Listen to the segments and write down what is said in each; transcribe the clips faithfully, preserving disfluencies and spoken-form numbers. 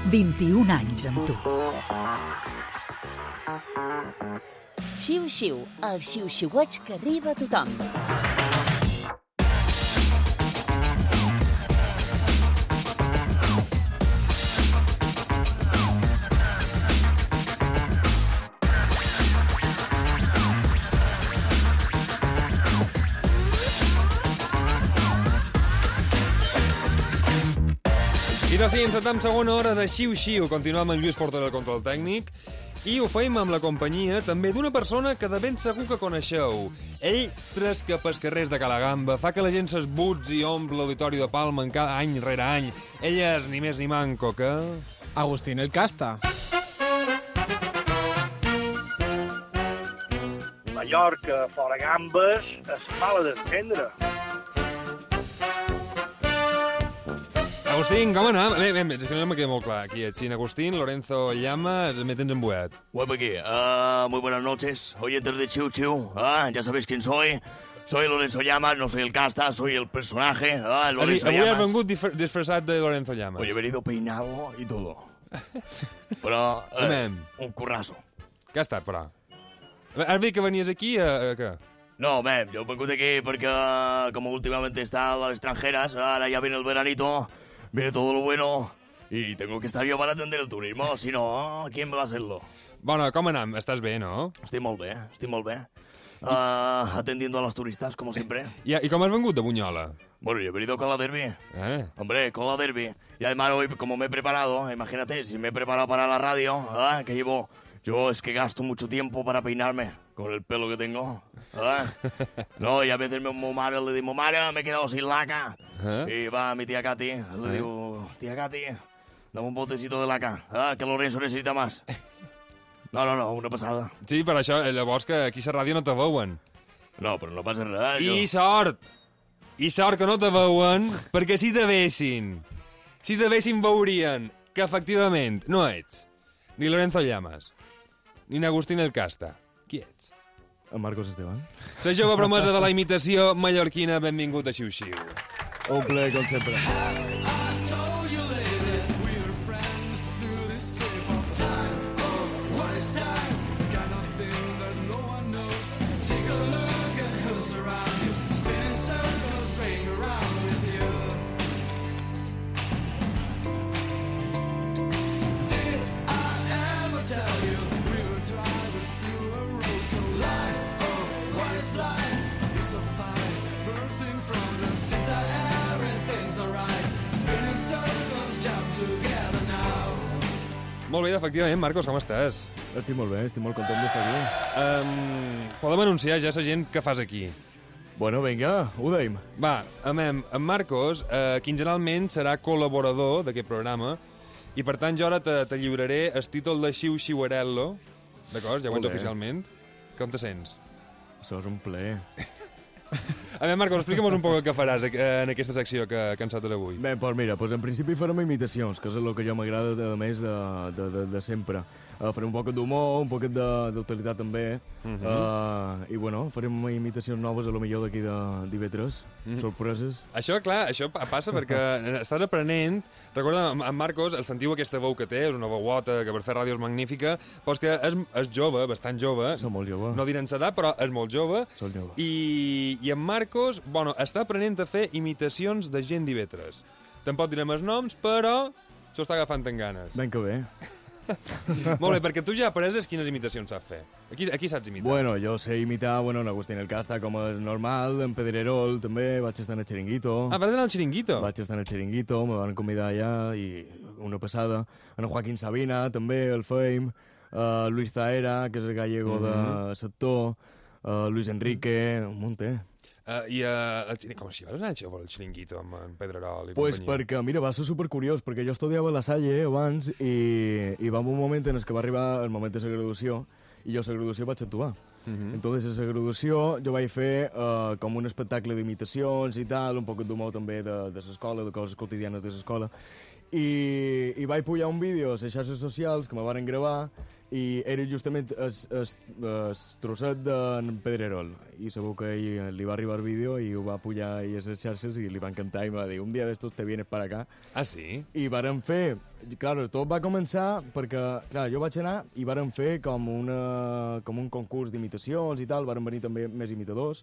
vint-i-un anys amb tu. Xiu-xiu, el xiu-xiueig que arriba a tothom. I de sí, encetem segona hora de xiu-xiu. Continuem amb Lluís Porter al control tècnic i ho feim amb la companyia també d'una persona que de ben segur que coneixeu. Ell tresca pels carrers de Calagamba, fa que la gent s'esbutzi i omple l'auditori de Palma en cada any rere any. Ell és ni més ni manco que... Agustín el Casta. Mallorca, fora gambes, es mala d'entendre. Agustín, com anem? Bé, bé, és que no me queda molt clar. Aquí ets, sin Agustín, Lorenzo Llama, me tens embuet. Guapa aquí. Uh, muy buenas noches, oyentes de Chiu Chiu. Uh, ya sabéis quién soy. Soy Lorenzo Llamas, no soy el casta, soy el personaje. Uh, Lorenzo Avui Llamas. has vengut disfressat de Lorenzo Llamas. Hoy he venido peinado y todo. Però, eh, un currazo. Què ha estat, però? Has dit que venies aquí a, a què? No, mem, yo he vengut aquí porque como últimamente está a las extranjeras, ahora ya viene el veranito, viene todo lo bueno y tengo que estar yo para atender el turismo, si no, ¿quién me va a hacerlo? Bueno, com anem? Estàs bé, no? Estic molt bé, estic molt bé. Uh, atendiendo a los turistas, como siempre. I, I com has vengut de Bunyola? Bueno, yo he venido con la derby. Eh? Hombre, con la derby. Y además hoy, como me he preparado, imagínate, si me he preparado para la radio, ¿eh? Que llevo... Yo es que gasto mucho tiempo para peinarme con el pelo que tengo. ¿Verdad? No, y a veces mi madre le digo, madre, me he quedado sin laca. ¿Eh? Y va mi tía Katy, le ¿Eh? digo, tía Katy, dame un botecito de laca, ¿verdad? Que Lorenzo necesita más. No, no, no, una passada. Sí, per això, llavors que aquí a la ràdio no te veuen. No, però no passa res. I jo... sort! I sort que no te veuen, perquè si te vessin, si te vessin veurien que efectivament no ets ni Lorenzo Llamas, ni Agustín el Casta. Qui ets? En Marcos Esteban. La jove promesa de la imitació mallorquina, benvingut a Xiu Xiu. Un plaer, com sempre. Molt bé, efectivament, Marcos, com estàs? Estic molt bé, estic molt content d'estar aquí. Um, podem anunciar ja la gent que fas aquí. Bueno, vinga, ho deim. Va, amem, en Marcos, eh, quinzenalment serà col·laborador d'aquest programa i, per tant, jo ara te, te lliuraré el títol de Xiu Xiuarello, d'acord? Ja ho ets oficialment. Com te sents? Això és un plaer. A veure, Marcos, explica'm un poc el que faràs en aquesta secció que, que encetes avui. Bé, doncs mira, doncs en principi farem imitacions, que és el que jo m'agrada a més de, de, de, de sempre. Uh, farem un poc d'humor, un poc d'utilitat també, uh -huh. uh, i bueno, farem imitacions noves a lo millor d'aquí de d'I V tres, uh -huh. sorpreses. Això, clar, això passa perquè estàs aprenent. Recorda, en Marcos, el sentiu aquesta veu que té, és una veuota que per fer ràdio és magnífica, però és que és, és jove, bastant jove. Som molt jove. No direm s'edat, però és molt jove. Som jove. I, I en Marcos, bueno, està aprenent a fer imitacions de gent d'I V tres. Tampoc direm els noms, però s'ho està agafant en ganes. Ben que bé. Molt bé, perquè tu ja apreses quines imitacions saps fer. Aquí, aquí saps imitar. Bueno, jo sé imitar, bueno, en Agustín el Casta, com és normal, en Pedrerol, també, vaig estar en el Chiringuito. Ah, vas anar al Chiringuito? Vaig estar en el Chiringuito, me van convidar allà, i una passada. En Joaquín Sabina, també, el Fame, uh, Luis Zaera, que és el gallego mm -hmm. de sector, uh, Luis Enrique, un munt, eh? Uh, I uh, el, com si vas anar al Chiringuito amb en Pedrerol i pues companyia? Perquè, mira, va ser supercuriós, perquè jo estudiava a la Salle abans i, i va haver un moment en el que va arribar el moment de la graduació i jo a la graduació vaig actuar. Uh -huh. Entonces, a la graduació jo vaig fer uh, com un espectacle d'imitacions i tal, un poc d'humor també de, de l'escola, de coses quotidianes de l'escola. i, i vaig pujar un vídeo a les xarxes socials que me van gravar i era justament el, el, el trosset d'en Pedrerol. I sabeu que ell li va arribar el vídeo i ho va pujar a les xarxes i li va encantar i em va dir, un dia d'estos te vienes para acá. Ah, sí? I vàrem fer... Claro, tot va començar perquè, clar, jo vaig anar i vàrem fer com, una, com un concurs d'imitacions i tal, vàrem venir també més imitadors.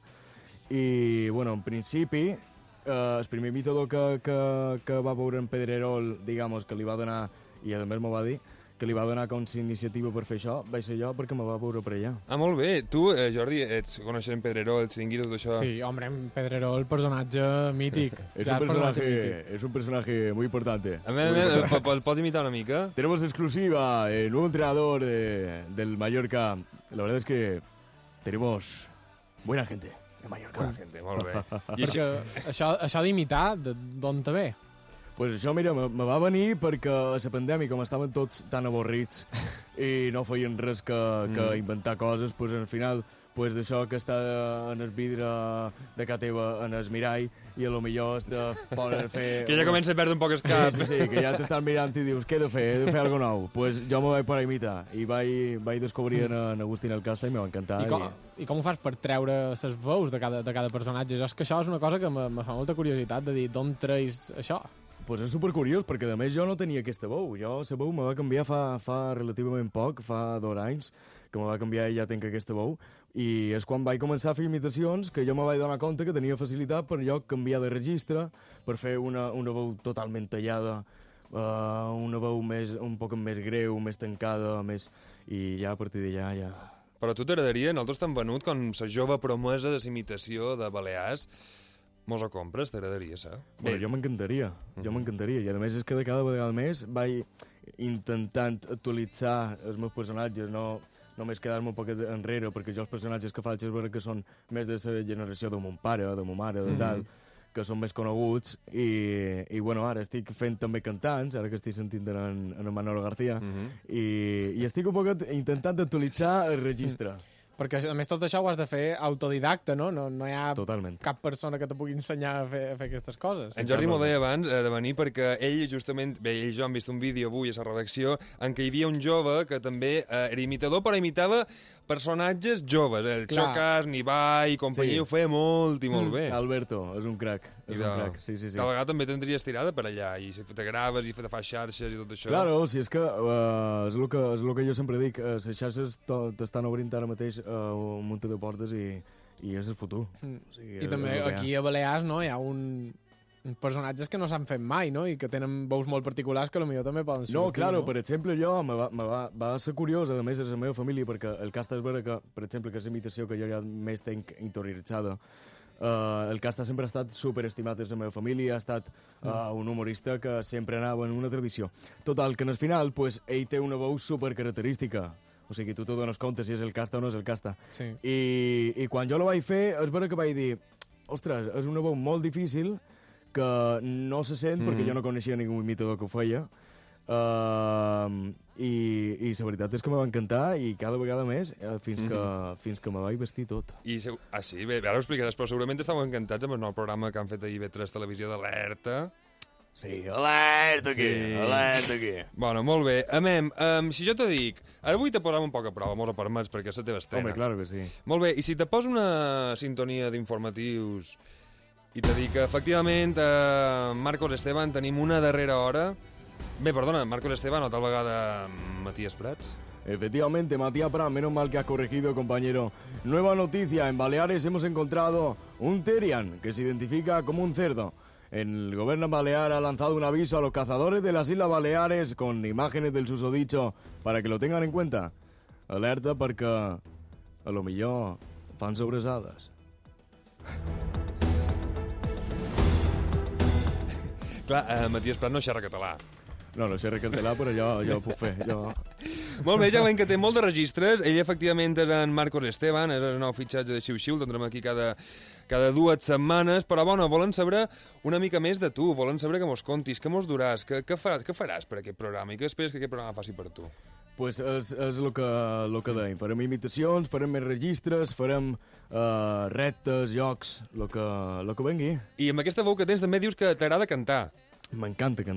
I, bueno, en principi, eh, el primer imitador que, que, que va veure en Pedrerol, digamos, que li va donar, i a més m'ho va dir, que li va donar com si iniciativa per fer això, vaig ser jo perquè me va veure per allà. Ah, molt bé. Tu, eh, Jordi, ets coneixent en Pedrerol, el Chiringuito, tot això? Sí, hombre, en Pedrerol, personatge mític. Es Ja, un, personaje, mític. es un personaje muy importante. A veure, a veure, po- po- pots imitar una mica? Tenemos exclusiva, el nuevo entrenador de, del Mallorca. La verdad es que tenemos buena gente en Mallorca. Bona gent, molt bé. I Perquè això... això, això d'imitar, de- d'on te ve? Pues això, mira, me, me va venir perquè a la pandèmia, com estaven tots tan avorrits i no feien res que, que Mm. inventar coses, pues al final pues d'això que està en el vidre de casa teva, en el mirall, i a lo millor te poden fer... Que ja comença a perdre un poc el Sí, cap. sí, sí, que ja t'estan mirant i dius, què he de fer? He de fer alguna nou. Pues jo me vaig per a imitar i vaig, vaig descobrir en, en Agustín Alcasta i me va encantar. I com, I com ho fas per treure les veus de cada, de cada personatge? Jo és que això és una cosa que me, me fa molta curiositat de dir d'on treus això. Pues és supercuriós, perquè a més jo no tenia aquesta veu. Jo, la veu me va canviar fa, fa relativament poc, fa dos anys, que me va canviar i ja tenc aquesta veu. I és quan vaig començar a fer imitacions que jo me vaig donar compte que tenia facilitat per jo canviar de registre, per fer una, una veu totalment tallada, uh, una veu més, un poc més greu, més tancada, més... i ja a partir d'allà ja... Però a tu t'agradaria, nosaltres t'hem venut com la jove promesa de la imitació de Balears. Mos ho compres, t'agradaria, saps? Bueno, jo m'encantaria, jo m'encantaria. I a més és que de cada vegada més vaig intentant actualitzar els meus personatges, no només quedar-me un poc enrere, perquè jo els personatges que faig és veure que són més de la generació de mon pare, de ma mare, de tal, que són més coneguts, i, i bueno, ara estic fent també cantants, ara que estic sentint en, en Manolo García, i, i estic un poc intentant actualitzar el registre. Perquè, a més, tot això ho has de fer autodidacta, no? No, no hi ha Totalment. cap persona que te pugui ensenyar a fer, a fer aquestes coses. En Jordi m'ho deia abans eh, de venir perquè ell justament, bé, ell i jo hem vist un vídeo avui a la redacció en què hi havia un jove que també eh, era imitador, però imitava personatges joves, eh? El Clar. Xocas, Nibai i companyia, Sí. ho feia molt i molt bé. Alberto, és un crac, I és de... un crac, sí, sí, sí. Tal vegada també tindries tirada per allà, i si te graves i te fas xarxes i tot això. Claro, si és que uh, és el que, és el que jo sempre dic, uh, les xarxes t'estan obrint ara mateix uh, un munt de portes i, i és el futur. Mm. O sigui, I és també el que hi ha. aquí a Balears, no, hi ha un uns personatges que no s'han fet mai, no? I que tenen veus molt particulars que potser també poden sortir. No, claro, no? per exemple, jo me va, me va, va ser curiós, a més, és la meva família, perquè el casta és vera que, per exemple, que és la imitació que jo ja més tenc interioritzada. Uh, el casta sempre ha estat superestimat en la meva família, ha estat uh, un humorista que sempre anava en una tradició. Total, que en el final, pues, ell té una veu supercaracterística. O sigui, tu te dones compte si és el casta o no és el casta. Sí. I, i quan jo la vaig fer, és vera que vaig dir, ostres, és una veu molt difícil, que no se sent, mm. perquè jo no coneixia ningú imitador que ho feia, uh, i, i la veritat és que me va encantar, i cada vegada més, eh, fins, que, Mhm. fins que me vaig vestir tot. I segu... Ah, sí? Bé, ara ho explicaràs, però segurament estàveu encantats amb el nou programa que han fet a I V tres Televisió d'Alerta. Sí, alerta aquí, Sí. alerta aquí. Bueno, molt bé. Amem, um, si jo te dic... Ara vull te posar un poc a prova, mos ho permets, perquè és la teva estrena. Home, claro que sí. Molt bé, i si te poso una sintonia d'informatius i te dic que, efectivament, eh, Marcos Esteban, tenim una darrera hora... Bé, perdona, Marcos Esteban o tal vegada Matías Prats? Efectivamente, Matías Prat, menos mal que has corregido, compañero. Nueva noticia, en Baleares hemos encontrado un Terian que se identifica como un cerdo. El gobierno balear ha lanzado un aviso a los cazadores de las Islas Baleares con imágenes del susodicho para que lo tengan en cuenta. Alerta perquè a lo millor fan sobressades. Clar, eh, Matías Prats no xerra català. No, no sé recartelar, però jo, jo ho puc fer. Jo... Molt bé, ja veiem que té molt de registres. Ell, efectivament, és en Marcos Esteban, és el nou fitxatge de Xiu-Xiu, el tindrem aquí cada, cada dues setmanes, però, bueno, volen saber una mica més de tu, volen saber que mos contis, que mos duràs, que, que, faràs, que faràs per aquest programa i què esperes que aquest programa faci per tu. Pues és, és el que, lo que deim. Farem imitacions, farem més registres, farem uh, reptes, jocs, el que, lo que vengui. I amb aquesta veu que tens també dius que t'agrada cantar. M'encanta cantar.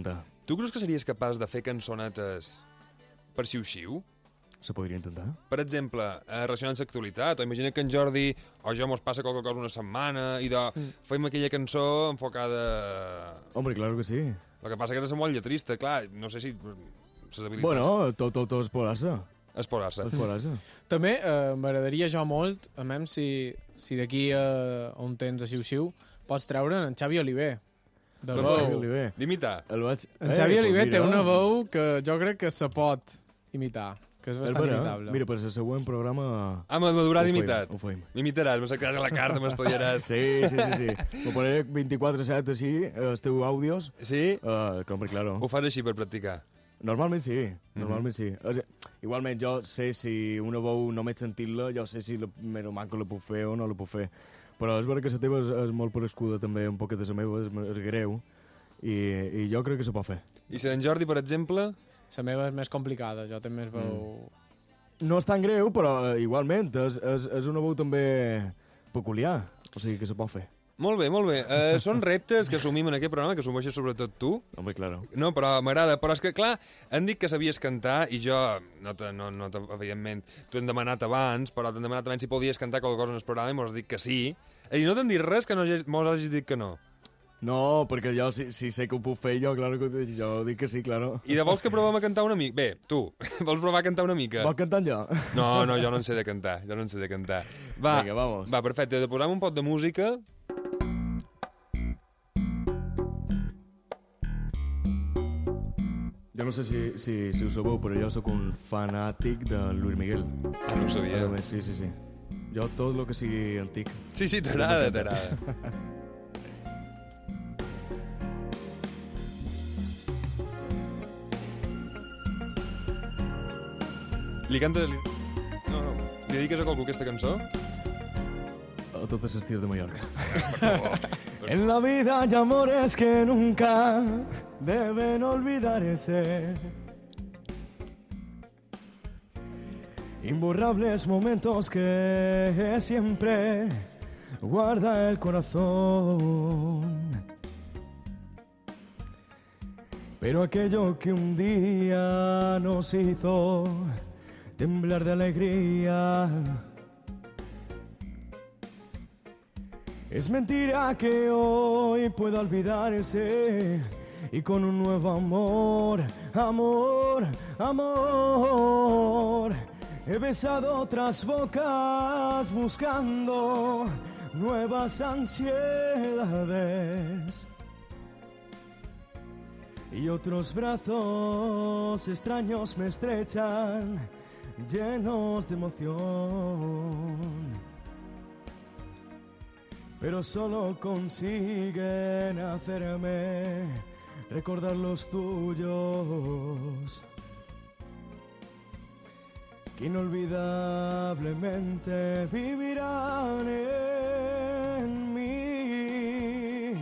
Tu creus que series capaç de fer cançonetes per xiu-xiu? Se podria intentar. Per exemple, eh, relacionant l'actualitat, o imagina que en Jordi o jo mos passa qualque cosa una setmana i de mm. fem aquella cançó enfocada... Hombre, claro que sí. El que passa que és molt lletrista, clar, no sé si... Les habilitats... Bueno, tot, tot, tot es podrà-se. Es podrà-se. Es podrà-se. També eh, m'agradaria jo molt, a mem, si, si d'aquí a un temps a xiu-xiu pots treure en Xavi Oliver. De No, veu. Xavi Oliver. D'imitar. El vaig... En Xavi pues Oliver té mira. una veu que jo crec que se pot imitar, que és bastant Espera, imitable. mira, per el següent programa... Ah, m'aduràs Ho fem, imitat. ho fem. M'imitaràs, me sacaràs a la carta, m'estudiaràs. Sí, sí, sí, sí. Ho posaré vint-i-quatre set així, els teus àudios. Sí? Uh, hombre, claro. Ho fas així per practicar? Normalment sí, normalment sí. O sigui, igualment, jo sé si una veu només sentir-la, jo sé si la meva manco la puc fer o no la puc fer. Però és vera que la teva és, és molt parescuda també, un poquet de la meva, és, és greu, i, i jo crec que se pot fer. I si d'en Jordi, per exemple... La meva és més complicada, jo també es veu... Mm. No és tan greu, però eh, igualment, és, és, és una veu també peculiar, o sigui que se pot fer. Molt bé, molt bé. Uh, són reptes que assumim en aquest programa, que assumeixes sobretot tu. Home, claro. No, però m'agrada. Però és que, clar, han dit que sabies cantar i jo, no, te, no, no te, evidentment, t'ho hem demanat abans, però t'hem demanat abans si podies cantar qualque cosa en el programa i m'has dit que sí. I no t'han dit res que no mos hagis dit que no. No, perquè jo si, si sé que ho puc fer, jo, claro que jo dic que sí, claro. I de vols que provem a cantar una mica? Bé, tu, vols provar a cantar una mica? Vols cantar jo? No, no, jo no en sé de cantar, jo no en sé de cantar. Va, Vinga, vamos. Va, perfecte, de posar un pot de música. Jo no sé si, si, si ho sabeu, però jo sóc un fanàtic de Luis Miguel. Ah, no ho sabia. A més, sí, sí, sí. Jo tot el que sigui antic. Sí, sí, t'agrada, t'agrada. Li cantes... Li... No, no. Li dediques a qualcú aquesta cançó? A totes les tirs de Mallorca. En la vida hay amores que nunca deben olvidarse. Imborrables momentos que siempre guarda el corazón. Pero aquello que un día nos hizo temblar de alegría, es mentira que hoy pueda olvidarse, y con un nuevo amor, amor, amor, he besado otras bocas buscando nuevas ansiedades, y otros brazos extraños me estrechan, llenos de emoción, pero solo consiguen hacerme recordar los tuyos, que inolvidablemente vivirán en mí.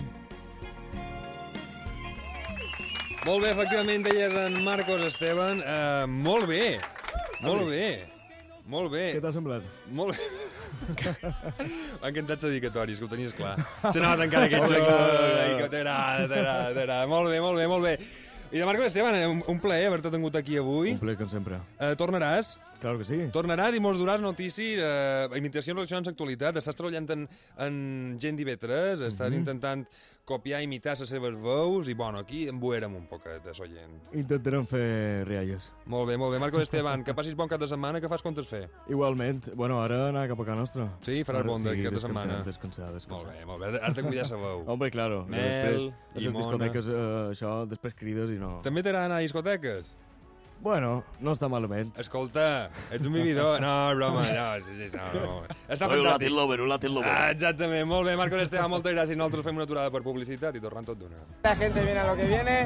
Molt bé, efectivament, deies en Marcos Esteban. Uh, molt bé, molt bé, molt bé. Què t'ha semblat? Molt bé. M'ha encantat la dedicatòria, és que ho tenies clar. Se nota encara aquest joc. Ai, que t'agrada, t'agrada, t'agrada. Molt bé, molt bé, molt bé. I de Marcos Esteban, un, un plaer haver-te tingut aquí avui. Un plaer, com sempre. Uh, tornaràs? Claro que sí. Tornaràs i mos duràs notícies, eh, imitacions relacionades amb l'actualitat. Estàs treballant en, en gent d'I V tres, estàs mm -hmm. intentant copiar, imitar les seves veus, i bueno, aquí en buérem un poquet de soient. Intentarem fer rialles. Molt bé, molt bé. Marcos Esteban, que passis bon cap de setmana, que fas comptes fer? Igualment. Bueno, ara anar cap a casa nostra. Sí, faràs bon de sí, cap de setmana. Descansar, descansar. Molt bé, molt bé. Has de cuidar la veu. Hombre, claro. Mel, després, a les llimona. discoteques, eh, això, després crides i no... També t'agrada anar a discoteques? Bueno, no està malament. Escolta, ets un vividor. No, broma, no, sí, sí, no, no. Està Soy un fantàstic. Latin lover, un Latin lover. Ah, exactament, molt bé, Marcos Esteban, moltes gràcies. Nosaltres fem una aturada per publicitat i tornem tot d'una. La gente viene a lo que viene.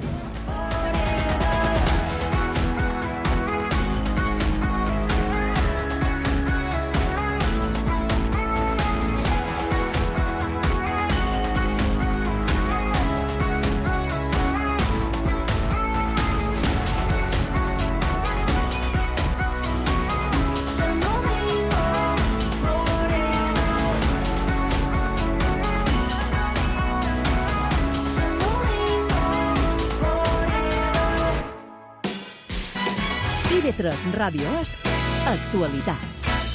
Forever. I V tres Ràdio és actualitat.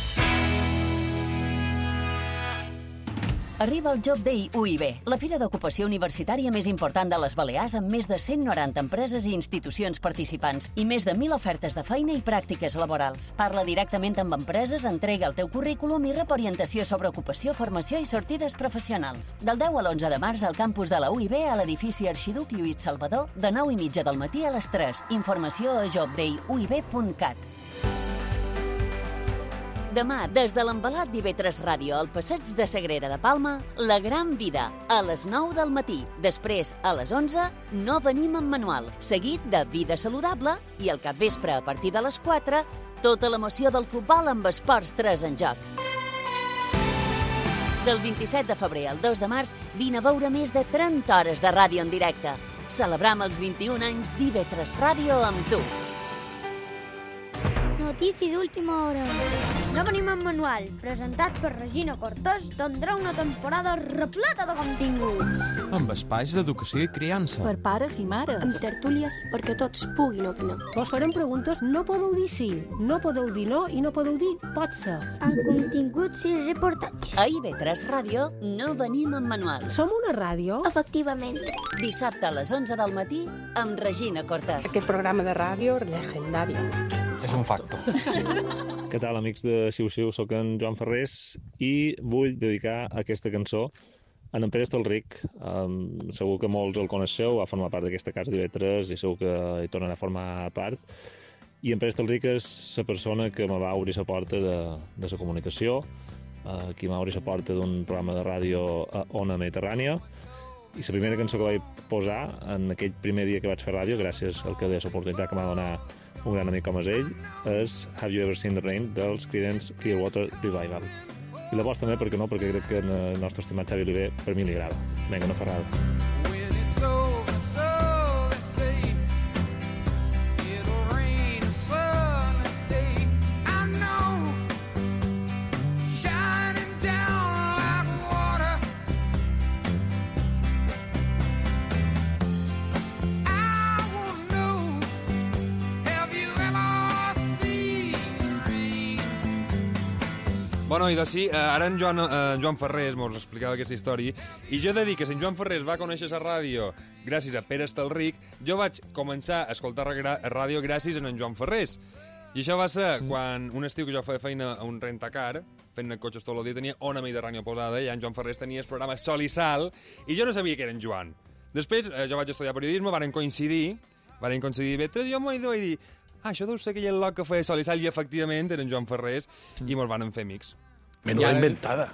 Arriba el Job Day U I B, la fira d'ocupació universitària més important de les Balears amb més de cent noranta empreses i institucions participants i més de mil ofertes de feina i pràctiques laborals. Parla directament amb empreses, entrega el teu currículum i rep orientació sobre ocupació, formació i sortides professionals. Del deu a l'onze de març al campus de la U I B a l'edifici Arxiduc Lluís Salvador de nou i mitja del matí a les tres. Informació a job day u i b punt cat. Demà, des de l'embalat d'I V tres Ràdio al passeig de Sagrera de Palma, La Gran Vida, a les nou del matí. Després, a les onze, No venim amb manual, seguit de Vida Saludable i al capvespre, a partir de les quatre, tota l'emoció del futbol amb Esports tres en joc. Del vint-i-set de febrer al dos de març, vine a veure més de trenta hores de ràdio en directe. Celebram els vint-i-un anys d'I V tres Ràdio amb tu. Notícia d'última hora. No venim amb manual, presentat per Regina Cortès, tindrà una temporada repleta de continguts. Amb espais d'educació i criança. Per pares i mares. Amb tertúlies perquè tots puguin opinar. Vos farem preguntes, no podeu dir sí, no podeu dir no i no podeu dir pot ser. Amb continguts i reportatges. A I V tres Ràdio no venim amb manual. Som una ràdio? Efectivament. Dissabte a les onze del matí amb Regina Cortès. Aquest programa de ràdio legendari. És un facto. Què tal, amics de Xiu-Xiu? Soc en Joan Ferrés i vull dedicar aquesta cançó a en Pere Estalric. Um, segur que molts el coneixeu, va formar part d'aquesta casa d'I V tres i segur que hi tornarà a formar part. I en Pere Estalric és la persona que me va obrir la porta de, de la comunicació, uh, qui m'ha obrir la porta d'un programa de ràdio a Ona Mediterrània. I la primera cançó que vaig posar en aquell primer dia que vaig fer ràdio, gràcies al que de l'oportunitat que m'ha donat un gran amic com és ell, és Have You Ever Seen the Rain dels Creedence Clearwater Revival. I la vols també, perquè no? Perquè crec que el nostre estimat Xavi Oliver per mi li agrada. Vinga, una ferrada. Bueno, i d'ací, ara en Joan, en Joan Ferrés mos explicava aquesta història, i jo he de dir que si en Joan Ferrés va conèixer la ràdio gràcies a Pere Estalric, jo vaig començar a escoltar ràdio gràcies a en Joan Ferrés. I això va ser quan un estiu que jo feia feina a un rentacar, fent cotxes tot el dia, tenia Ona Mediterrània posada, i en Joan Ferrés tenia el programa Sol i Sal, i jo no sabia que era en Joan. Després, jo vaig estudiar periodisme, varen coincidir, varen coincidir I V tres, i jo m'ho vaig dir, ah, això deu ser aquell loc que feia Sol i Sal, i efectivament era en Joan Ferrés, i mos van fer amics. Menuda inventada.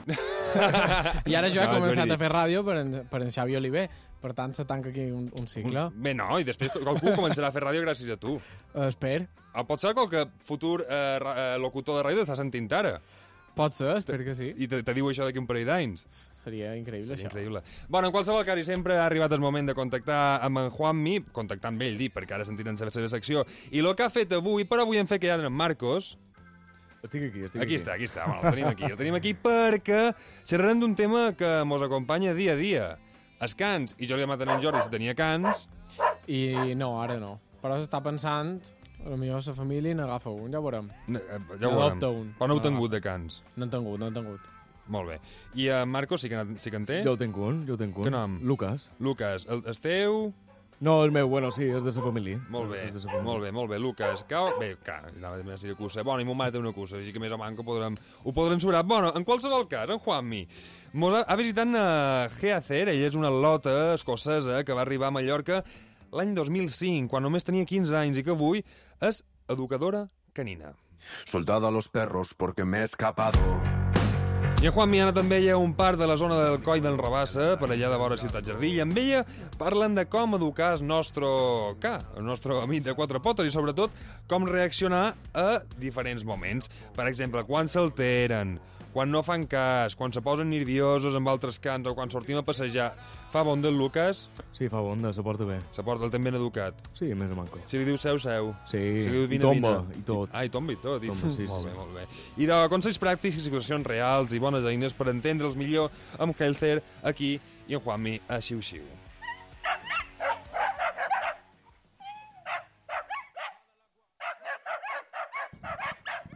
I ara jo he no, començat a fer ràdio per en, per en Xavi Oliver. Per tant, se tanca aquí un, un cicle. Un, bé, no, i després qualcú començarà a fer ràdio gràcies a tu. Uh, espero. O pot ser qualque futur uh, locutor de ràdio t'està sentint ara. Pot ser, espero que sí. I te, te diu això d'aquí un parell d'anys. Seria increïble, Seria això. Increïble. Bueno, en qualsevol cas, sempre ha arribat el moment de contactar amb en Juanmi, contactar amb ell, dir, perquè ara sentirem la seva secció. I el que ha fet avui, per avui hem fet quedar en Marcos. Estic aquí, estic aquí. Aquí aquí. està, aquí està. Bueno, el tenim aquí. El tenim aquí perquè xerrarem d'un tema que mos acompanya dia a dia. Els cans. I jo li he demanat a en Jordi si tenia cans. I no, ara no. Però s'està pensant, potser la família n'agafa un, ja ho veurem. No, ja ho veurem. Un. Però no heu tingut de cans. No han tingut, no han tingut. Molt bé. I en Marcos sí que, sí que en té? Jo el tinc un, jo el tinc un. Què nom? Lucas. Lucas. El, el teu... No, el meu, bueno, sí, és de la família. Molt bé, molt bé, molt bé. Lucas, cau... Bé, ca, anava a dir una cussa. Bueno, i mon mare té una cussa, així que més o manco podrem, ho podrem sobrar. Bueno, en qualsevol cas, en Juanmi mos ha, ha visitat a Geacer, ella és una lota escocesa que va arribar a Mallorca l'any dos mil cinc, quan només tenia quinze anys, i que avui és educadora canina. Soldado a los perros porque me he escapado. I en Juanmi ha anat amb ella a un parc de la zona del Coll del Rabassa, per allà de vora Ciutat Jardí, i amb ella parlen de com educar el nostre ca, el nostre amic de quatre potes, i sobretot com reaccionar a diferents moments. Per exemple, quan s'alteren, quan no fan cas, quan se posen nerviosos amb altres cans o quan sortim a passejar. Fa bon del Lucas? Sí, fa bon, se porta bé. Se porta el ten ben educat? Sí, més o manco. Si li diu seu, seu. Sí, si li diu vine, i tomba, vine. i tot. Ah, i tomba i tot. I... Tomba, sí, molt sí, bé, sí. molt bé. I de consells pràctics i situacions reals i bones eines per entendre'ls millor amb Healther aquí i en Juanmi a Xiu-Xiu.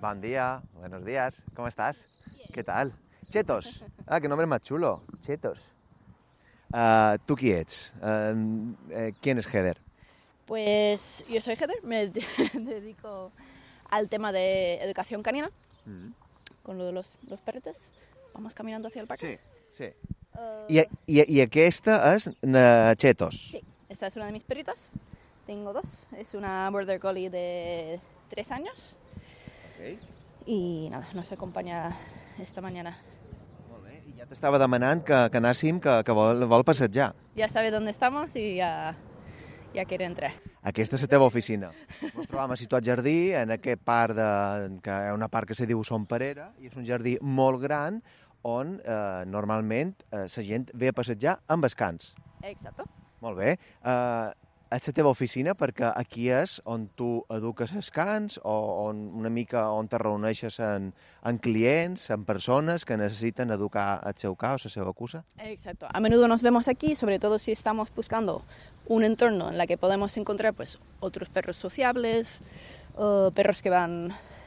Buen día, buenos días. ¿Cómo estás? ¿Qué tal? Chetos. Ah, qué nombre más chulo. Chetos. Uh, ¿Tú quién eres? Uh, eh, ¿Quién es Heather? Pues yo soy Heather, me dedico al tema de educación canina, mm. con lo de los, los perretes. Vamos caminando hacia el parque. Sí, sí. Uh... I, i, I aquesta és na Chetos. Sí, esta es una de mis perritas. Tengo dos. Es una Border Collie de tres años. Okay. Y nada, nos acompaña esta mañana. Molt bé. I ja t'estava demanant que, que anàssim, que, que vol, vol passejar. Ja sabe dónde estamos i ja, ja quiere entrar. Aquesta és la teva oficina. Ens trobam a Situat Jardí, en aquest parc, de, que hi ha una part que se diu Son Perera, i és un jardí molt gran on eh, normalment eh, la gent ve a passejar amb els cans. Exacte. Molt bé. Eh, és la teva oficina perquè aquí és on tu eduques els cans o on, una mica on te reuneixes en, en clients, en persones que necessiten educar el seu ca o la seva cusa? Exacto. A menudo nos vemos aquí, sobre todo si estamos buscando un entorno en el que podemos encontrar pues, otros perros sociables, uh, perros que van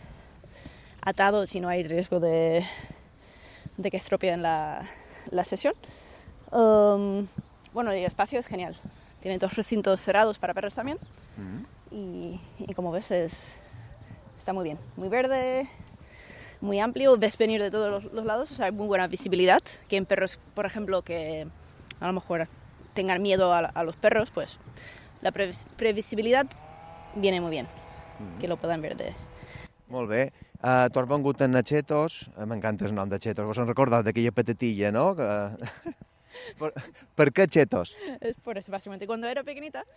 atados y no hay riesgo de, de que estropeen la, la sesión. Um, bueno, el espacio es genial. Tiene dos recintos cerrados para perros también. Uh-huh. y, y como ves, es, está muy bien. Muy verde, muy amplio. Ves venir de todos los, los lados. O sea, hay muy buena visibilidad. Que en perros, por ejemplo, que a lo mejor tengan miedo a, a los perros, pues la pre previsibilidad viene muy bien. Uh-huh. Que lo puedan ver de... Molt bé. Uh, tu has vengut en Chetos. Uh, M'encanta el nom de Chetos. Vos han recordat d'aquella petetilla, no? Que... ¿Por, ¿Por qué Chetos? Es por eso, básicamente. Cuando era pequeñita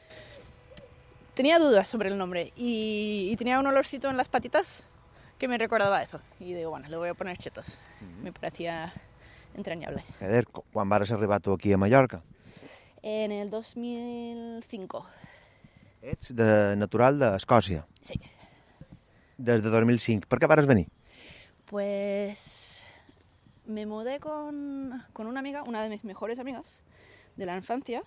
tenía dudas sobre el nombre y, y tenía un olorcito en las patitas que me recordaba eso. Y digo, bueno, le voy a poner Chetos. Mm-hmm. Me parecía entrañable. Heather, ¿cuándo vas arribar tú aquí a Mallorca? En el dos mil cinco. Ets de natural d'Escòcia? Sí. Des de dos mil cinc. Per què vas venir? Pues... me mudé con, con una amiga, una de mis mejores amigas de la infancia,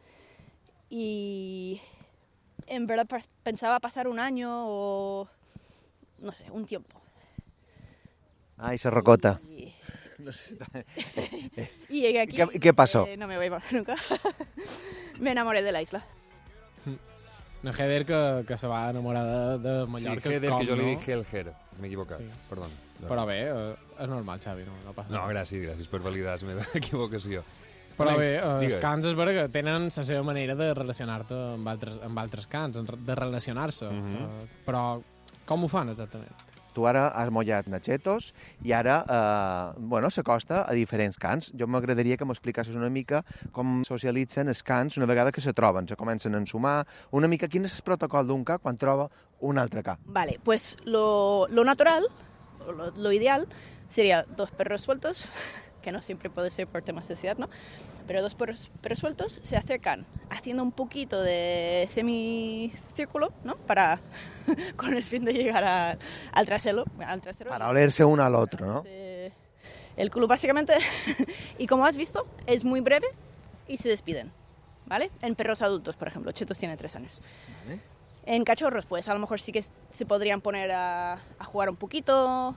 y en verdad pensaba pasar un año o, no sé, un tiempo. Ay, se rocota. Y, no sé. y llegué aquí. ¿Qué, qué pasó? Eh, no me voy más nunca. Me enamoré de la isla. No, Heather que, que se va enamorar de, de Mallorca. Sí, Heather, com, que jo no? li dic Helger. M'he equivocat, sí. Perdó. Però bé, eh, és normal, Xavi, no, no passa No, res. gràcies, gràcies per validar la meva equivocació. Però bé, eh, els cans és vera que tenen la seva manera de relacionar-te amb altres, amb altres cans, de relacionar-se. Uh-huh. eh, però com ho fan exactament? Tu ara has mollat Chetos i ara, eh, bueno, s'acosta a diferents cans. Jo m'agradaria que m'explicassis una mica com socialitzen els cans una vegada que se troben, se comencen a ensumar, una mica quin és el protocol d'un ca quan troba un altre ca. Vale, pues lo, lo natural, lo, lo ideal, sería dos perros sueltos, que no siempre puede ser por temas de ciudad, ¿no? Pero dos perros, perros sueltos se acercan haciendo un poquito de semicírculo, ¿no? Para, con el fin de llegar a, al, trasero, al trasero. Para olerse uno al otro, ¿no? Eh, el culo, básicamente. Y como has visto, es muy breve y se despiden, ¿vale? En perros adultos, por ejemplo. Chetos tiene tres años. ¿Vale? En cachorros, pues a lo mejor sí que se podrían poner a, a jugar un poquito.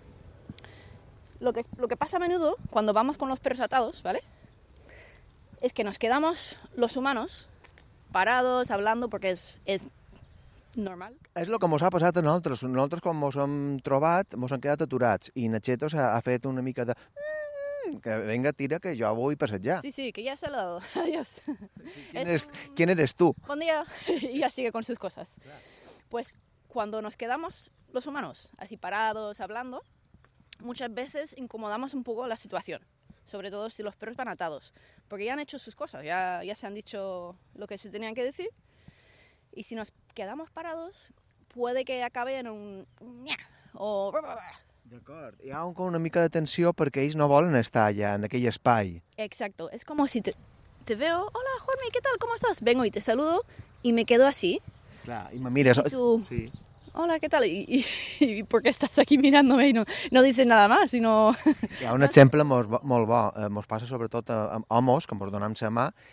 Lo que, lo que pasa a menudo cuando vamos con los perros atados, ¿vale? Es que nos quedamos los humanos parados, hablando, porque es, es normal. És el que mos ha passat a nosaltres. Nosaltres, quan mos hem trobat, mos han quedat aturats. I Chetos ha, ha fet una mica de... Que venga, tira, que jo vull passejar. Sí, sí, que ya se lo... Adiós. Sí, ¿quién, es, ¿Quién eres tú? Buen día. Y ya sigue con sus cosas. Claro. Pues cuando nos quedamos los humanos así parados, hablando, muchas veces incomodamos un poco la situación. Sobre todo si los perros van atados, porque ya han hecho sus cosas, ya, ya se han dicho lo que se tenían que decir, y si nos quedamos parados, puede que acabe en un... o... D'acord, hi ha una mica de tensió perquè ells no volen estar allà, en aquell espai. Exacto, es como si te, te veo, hola Juanmi, ¿qué tal? ¿Cómo estás? Vengo y te saludo, y me quedo así. Clar, i me mires... Y tú, sí. Hola, ¿qué tal? ¿Y, y, y por qué estás aquí mirándome y no, no dices nada más? Y no... Hi ha un exemple molt, molt bo, eh, mos passa sobretot a, a homes, que mos donem la mà,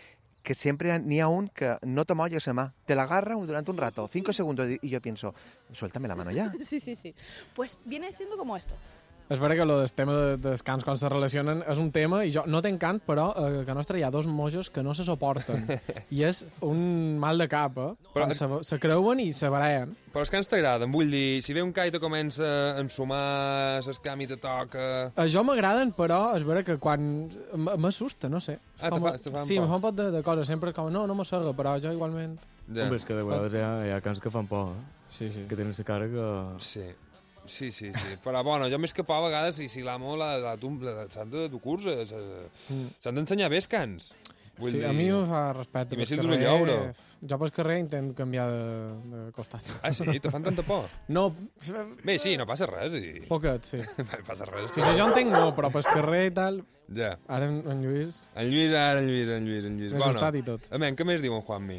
que siempre n'hi ha un que no te molla la mà. Te la agarra durante un rato, cinco segundos, y yo pienso, suéltame la mano ya. Sí, sí, sí. Pues viene siendo como esto. És vera que el tema de, dels cants quan se relacionen és un tema, i jo no tenc cant, però eh, a nostra hi ha dos mojos que no se suporten. I és un mal de cap, eh? Però, se, se creuen i se barallen. Però els cants t'agraden, vull dir, si ve un ca i te comença a ensumar, s'escam i te toca... A jo m'agraden, però és vera que quan... m'assusta, no sé. Ah, com... te fa, te fa sí, em fa un pot de, de coses, sempre com, no, no m'assega, però jo igualment... Ja. Home, és que de vegades hi ha, hi ha cants que fan por, eh? Sí, sí. Que tenen la cara que... Sí. Sí, sí, sí. Però, bueno, jo més que por, a vegades, i si l'amo, la, la, la, la, s'han de dur curses, s'han d'ensenyar bé els cants. Vull sí, dir... a mi em fa respecte. I més si el dus a llaure. Jo pel carrer intent canviar de, de costat. Ah, sí? Te fan tanta por? No. Bé, sí, no passa res. I... Poquet, sí. No passa res. Sí, si jo entenc no, però pel carrer i tal... Ja. Ara en, en Lluís... En Lluís, ara en Lluís, en Lluís, en Lluís. M'he assustat bueno, i tot. A men, què més diu en Juanmi?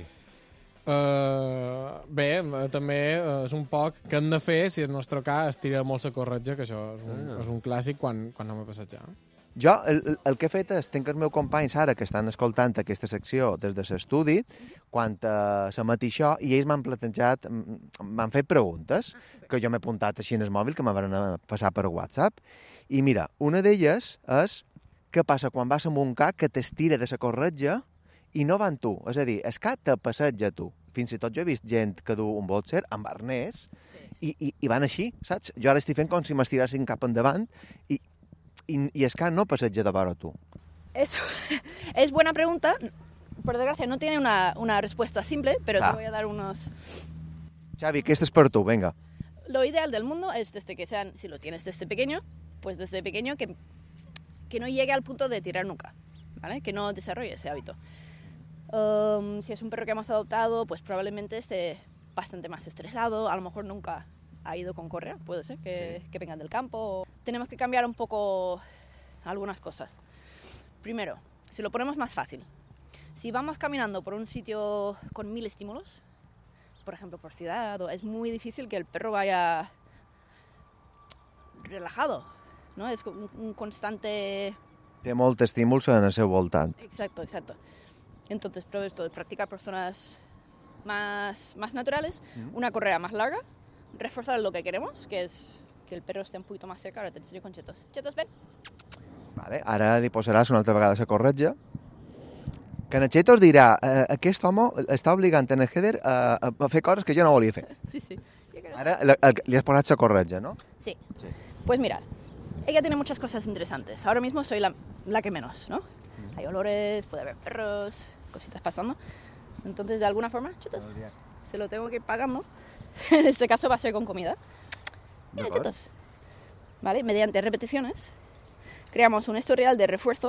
Uh, bé, també uh, és un poc que hem de fer si el nostre cas es tira molt la corretja, que això és un, ah. és un clàssic quan, quan anem a passejar. Jo el, el que he fet és, tenc els meus companys ara que estan escoltant aquesta secció des de l'estudi, quan uh, se mati això, i ells m'han plantejat, m'han fet preguntes, que jo m'he apuntat així en el mòbil, que me van passar per WhatsApp, i mira, una d'elles és què passa quan vas amb un ca que t'estira de la corretja i no van tu, és a dir, el ca te passeja tu. Fins i tot jo he vist gent que du un boxer amb arnès sí. i, i, i van així, saps? Jo ara estic fent com si m'estirassin cap endavant i, i, i el ca no passeja de vora tu. Eso es buena pregunta. Por desgracia no tiene una, una respuesta simple, pero ah. te voy a dar unos... Xavi, que este es per tu, venga. Lo ideal del mundo es desde que sean, si lo tienes desde pequeño, pues desde pequeño que, que no llegue al punto de tirar nunca, ¿vale? Que no desarrolle ese hábito. Um, si es un perro que hemos adoptado, pues probablemente esté bastante más estresado, a lo mejor nunca ha ido con correa, puede ser, que, sí. que vengan del campo. Tenemos que cambiar un poco algunas cosas. Primero, si lo ponemos más fácil, si vamos caminando por un sitio con mil estímulos, por ejemplo por ciudad, es muy difícil que el perro vaya relajado, ¿no? Es un, un constante... Té molt estímuls en el seu voltant. Exacto, exacto. Entonces, pero esto de practicar por zonas más, más naturales, mm. una correa más larga, reforzar lo que queremos, que es que el perro esté un poquito más cerca. Ahora te enseño con Chetos. Chetos, ven. Vale, ara li posaràs una altra vegada la corretja. Que en Chetos dirà, eh, aquest home està obligant en el Heather a, a fer coses que jo no volia fer. Sí, sí. Ara la, la, li has posat la corretja, ¿no? Sí. sí. Pues mira, ella tiene muchas cosas interesantes. Ahora mismo soy la, la que menos, ¿no? Mm. Hay olores, puede haber perros, cositas pasando. Entonces, de alguna forma, Chetos, se lo tengo que ir pagando. En este caso va a ser con comida. Mira, Chetos. ¿Vale? Mediante repeticiones, creamos un historial de refuerzo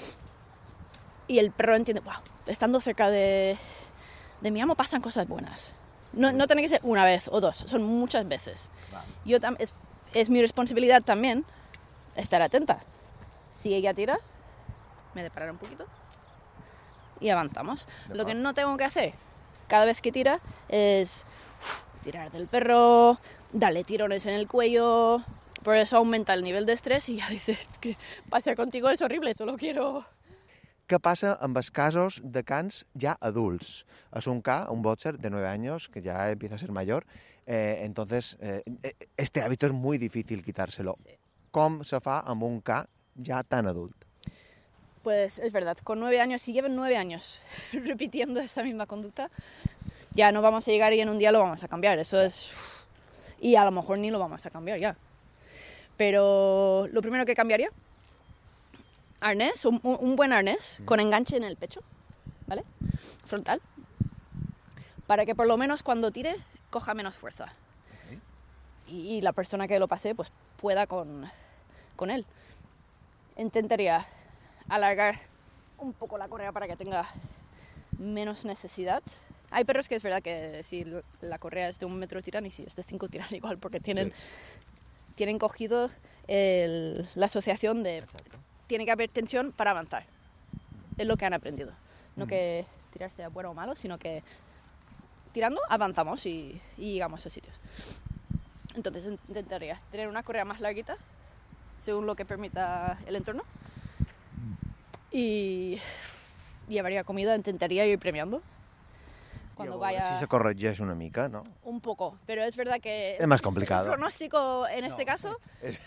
y el perro entiende, wow, estando cerca de, de mi amo pasan cosas buenas. No, no tiene que ser una vez o dos, son muchas veces. Vale. Yo tam- es, es mi responsabilidad también estar atenta. Si ella tira, me de parar un poquito y avanzamos. Lo que no tengo que hacer cada vez que tira es uf, tirar del perro, darle tirones en el cuello, por eso aumenta el nivel de estrés y ya dices que pasear contigo es horrible, solo quiero... ¿Qué pasa en los casos de cans ya adultos? Es un ca, un boxer de nueve años, que ya empieza a ser mayor, eh, entonces eh, este hábito es muy difícil quitárselo. Sí. ¿Cómo se fa amb un ca ya tan adulto? Pues es verdad, con nueve años, si llevan nueve años repitiendo esta misma conducta, ya no vamos a llegar y en un día lo vamos a cambiar. Eso es... Y a lo mejor ni lo vamos a cambiar ya. Pero lo primero que cambiaría, arnés, un, un buen arnés con enganche en el pecho, ¿vale? Frontal. Para que por lo menos cuando tire coja menos fuerza. Y, y la persona que lo pase pues pueda con, con él. Intentaría alargar un poco la correa para que tenga menos necesidad. Hay perros que es verdad que si la correa es de un metro tiran y si es de cinco tiran igual porque tienen, sí. tienen cogido el, la asociación de... Exacto. Tiene que haber tensión para avanzar. Es lo que han aprendido. No mm. que tirar sea bueno o malo, sino que tirando avanzamos y, y llegamos a sitios. Entonces intentaría tener una correa más larguita, según lo que permita el entorno. Y y habría comida, intentaría ir premiando. Cuando vaya... Si se corregeix una mica, ¿no? Un poco, pero es verdad que... Es más complicado. El pronóstico en este no, caso... Es,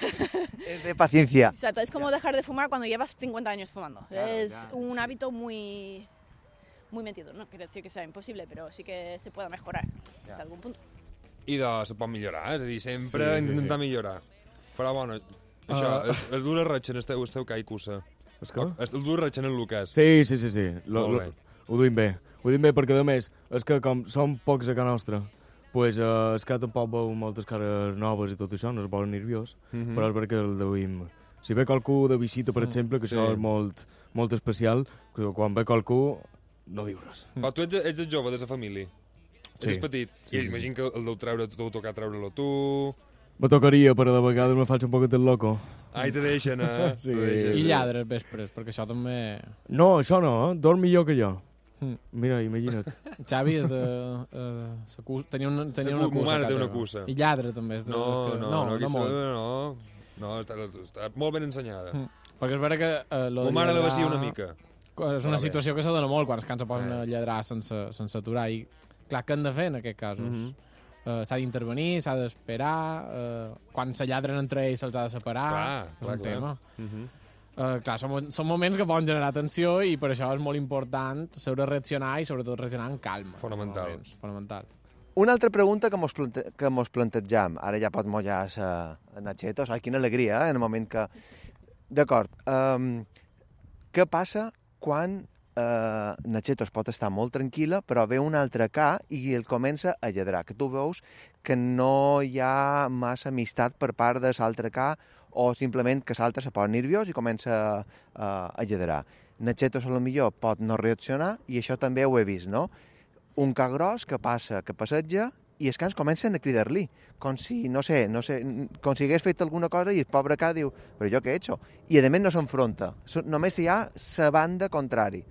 es de paciencia. Exacto, es como ya. dejar de fumar cuando llevas cincuenta años fumando. Claro, es ya, un sí. hábito muy, muy metido. No quiere decir que sea imposible, pero sí que se pueda mejorar ja. hasta algún punto. I de, se pot millorar, és a dir, sempre Sí, sí, intentar sí. millorar. Però, bueno, això, Uh. es, es dura raig en esteu, esteu cai cussa. És que? Es dura raig en el Lucas. Sí, sí, sí, sí. Lo, Molt lo, bé. ho duim bé. Ho duim bé perquè, a més, és que com som pocs a casa nostra, pues, eh, és que tampoc veu moltes cares noves i tot això, no es posen nerviós, Mhm. però és perquè el duim. Si ve qualcú de visita, per Mm, exemple, que sí. això és molt, molt especial, que quan ve qualcú, no viures. Però tu ets, ets el jove de la família. Sí. Ets petit. Sí, I sí, imagino que el deu treure, tu deu tocar treure-lo tu... Me tocaria, però de vegades me faig un poc del loco. Ai, te deixen, eh? Sí. Te deixen. I lladre els vespres, perquè això també... No, això no, eh? Dorm millor que jo. Mm. Mira, imagina't. Xavi és de... Uh, sa cus... Tenia una, tenia Sa una cu- cussa. ma mare a té casa una seva. cussa. I lladre també. És de, No, és que... no, no, no, no, no, molt. no, no, està, està molt ben ensenyada. Mm. Perquè és vera que... Uh, lo Ma de mare la lladrar- vacia una mica. És una Però bé. situació que se dona molt quan els cans se posen Eh. a lladrar sense, sense aturar. I clar, què han de fer en aquests casos? Mhm. Uh, s'ha d'intervenir, s'ha d'esperar, uh, quan se lladren entre ells se'ls ha de separar, Clar, és clar, un clar. tema. Mhm. Uh, clar, són, són moments que poden generar tensió i per això és molt important saber reaccionar i sobretot reaccionar amb calma. Fonamental. Moments, fonamental. Una altra pregunta que mos, plante que mos plantejam, ara ja pot mullar a Nachetos, ai, quina alegria, eh, en el moment que... D'acord, um, què passa quan uh, Nachetos pot estar molt tranquil·la, però ve un altre ca i el comença a lladrar, que tu veus que no hi ha massa amistat per part de l'altre ca o simplement que l'altre se posa nerviós i comença a, a lladrar. Nachetos, a lo millor, pot no reaccionar i això també ho he vist, no? Un ca gros que passa, que passeja, i els cans comencen a cridar-li, com si, no sé, no sé, com si hagués fet alguna cosa i el pobre ca diu, però jo què he hecho? I a més no s'enfronta, només hi ha la banda contrari.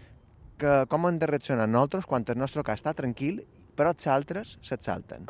Que, com hem de reaccionar nosaltres quan el nostre ca està tranquil, però els altres se't salten?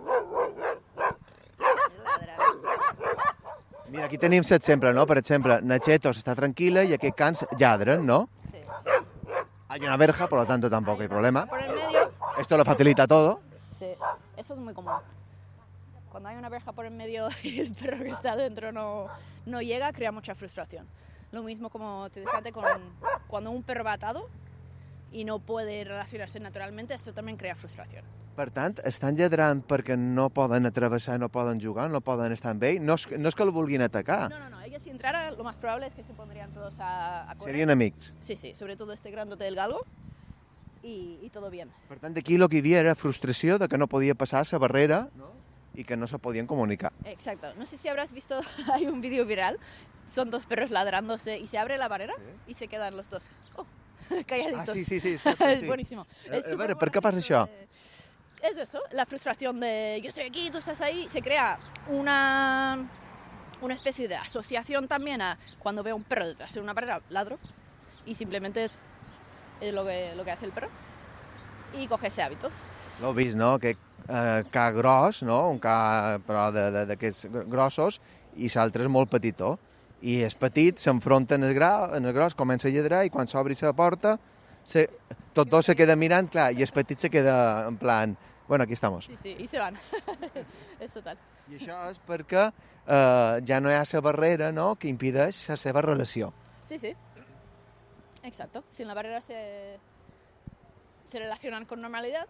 Mira, aquí tenim l'exemple, no? Per exemple, Nachetos està tranquil·la i aquests cans lladren, no? Sí. Hay una verja, por lo tanto tampoco hay problema. Por el medio... Esto lo facilita todo. Sí, eso es muy común. Cuando hay una verja por el medio y el perro que está dentro no, no llega, crea mucha frustración. Lo mismo como te decía antes con cuando un perro va atado y no puede relacionarse naturalmente, esto también crea frustración. Per tant, estan lladrant perquè no poden atravessar, no poden jugar, no poden estar amb ell? No és, no és que el vulguin atacar. No, no, no, ellos si entrara, lo más probable es que se pondrían todos a, a correr. Serien amics. Sí, sí, sobre todo este grandote del galgo y, y todo bien. Per tant, aquí el que hi havia era frustració de que no podia passar la barrera, no? I que no se podien comunicar. Exacto. No sé si habrás visto, hay un vídeo viral, son dos perros ladrándose y se abre la barrera y se quedan los dos. Oh, calladitos. Ah, sí, sí, sí. Exacte, Es sí. buenísimo. A, Es a veure, superbuena per què passa això? de- Es eso, la frustración de yo estoy aquí, tú estás ahí. Se crea una, una especie de asociación también a cuando veo un perro detrás de una barrera, ladro y simplemente es, es lo, que, lo que hace el perro y coge ese hábito. L'heu vist, no? Aquest eh, ca gros, no? Un ca, però de- de- d'aquests grossos, i l'altre és molt petitó. I és petit, s'enfronta en el, gra, en el gros, comença a lladrar, i quan s'obri la porta, se, tots dos se queda mirant, clar, i el petit se queda en plan, bueno, aquí estamos. Sí, sí, y se van. Es total. I això és perquè eh, ja no hi ha la barrera, no?, que impedeix la seva relació. Sí, sí. Exacto. Si en la barrera se, se relacionan con normalidad,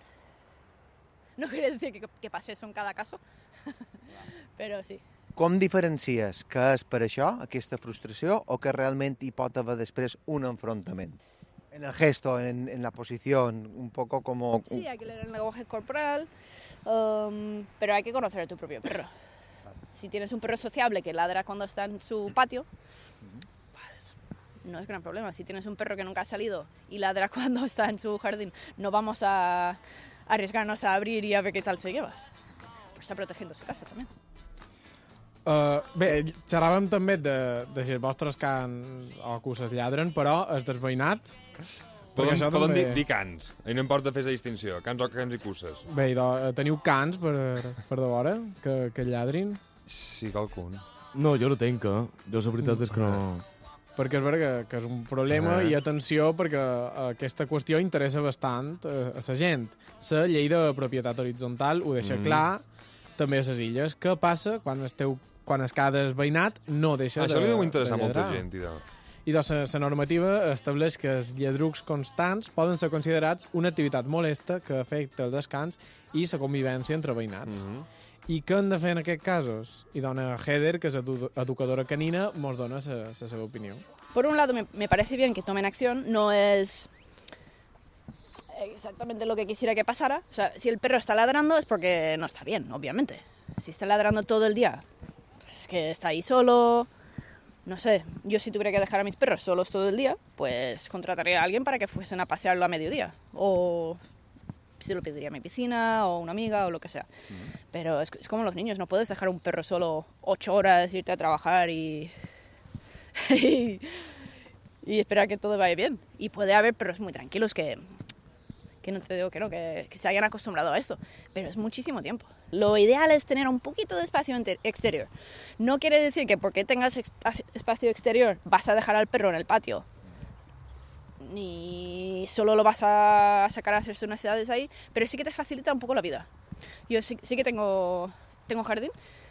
no quiere decir que, que pase eso en cada caso, pero sí. Com diferencies que és per això, aquesta frustració, o que realment hi pot haver després un enfrontament? En el gesto, en, en la posición, un poco como... Sí, hay que leer el lenguaje corporal, um, pero hay que conocer a tu propio perro. Si tienes un perro sociable que ladra cuando está en su patio, pues no es gran problema. Si tienes un perro que nunca ha salido y ladra cuando está en su jardín, no vamos a arriesgarnos a abrir y a ver qué tal se lleva. Pues está protegiendo su casa también. Uh, bé, xerràvem també de, de si els vostres cans o cusses lladren, però el desveïnat... perquè Poden, això poden també- dir, dir cans. I no importa fer la distinció. Cans o cans i cusses. Bé, idò, eh, teniu cans per, per de vora que, que lladrin? Sí, qualcun. No, jo no tenc, eh? Jo la veritat és que no... perquè és vera que, que és un problema Ah. i atenció perquè aquesta qüestió interessa bastant a, a la gent. La llei de propietat horitzontal ho deixa Mm. clar, també a les illes. Què passa quan esteu quan es cada veïnat no deixa Això de li deu interessar de a molta lladrar. gent, i de... I doncs la normativa estableix que els lladrucs constants poden ser considerats una activitat molesta que afecta el descans i la convivència entre veïnats. Mm -hmm. I què hem de fer en aquests casos? I dona Heather, que és edu educadora canina, ens dona la seva opinió. Por un lado, me, me parece bien que tomen acción, no es exactamente lo que quisiera que pasara. O sea, si el perro está ladrando es porque no está bien, obviamente. Si está ladrando todo el día, es que está ahí solo. No sé, yo si tuviera que dejar a mis perros solos todo el día, pues contrataría a alguien para que fuesen a pasearlo a mediodía. O se lo pediría a mi vecina o una amiga o lo que sea. Uh-huh. Pero es, es como los niños, no puedes dejar un perro solo ocho horas, irte a trabajar y, y, y esperar que todo vaya bien. Y puede haber perros muy tranquilos que, que no te digo que no, que, que se hayan acostumbrado a esto, pero es muchísimo tiempo. Lo ideal es tener un poquito de espacio exterior. No quiere decir que porque tengas espacio exterior vas a dejar al perro en el patio, ni solo lo vas a sacar a hacer sus necesidades ahí, pero sí que te facilita un poco la vida. Yo sí, sí que tengo, tengo jardín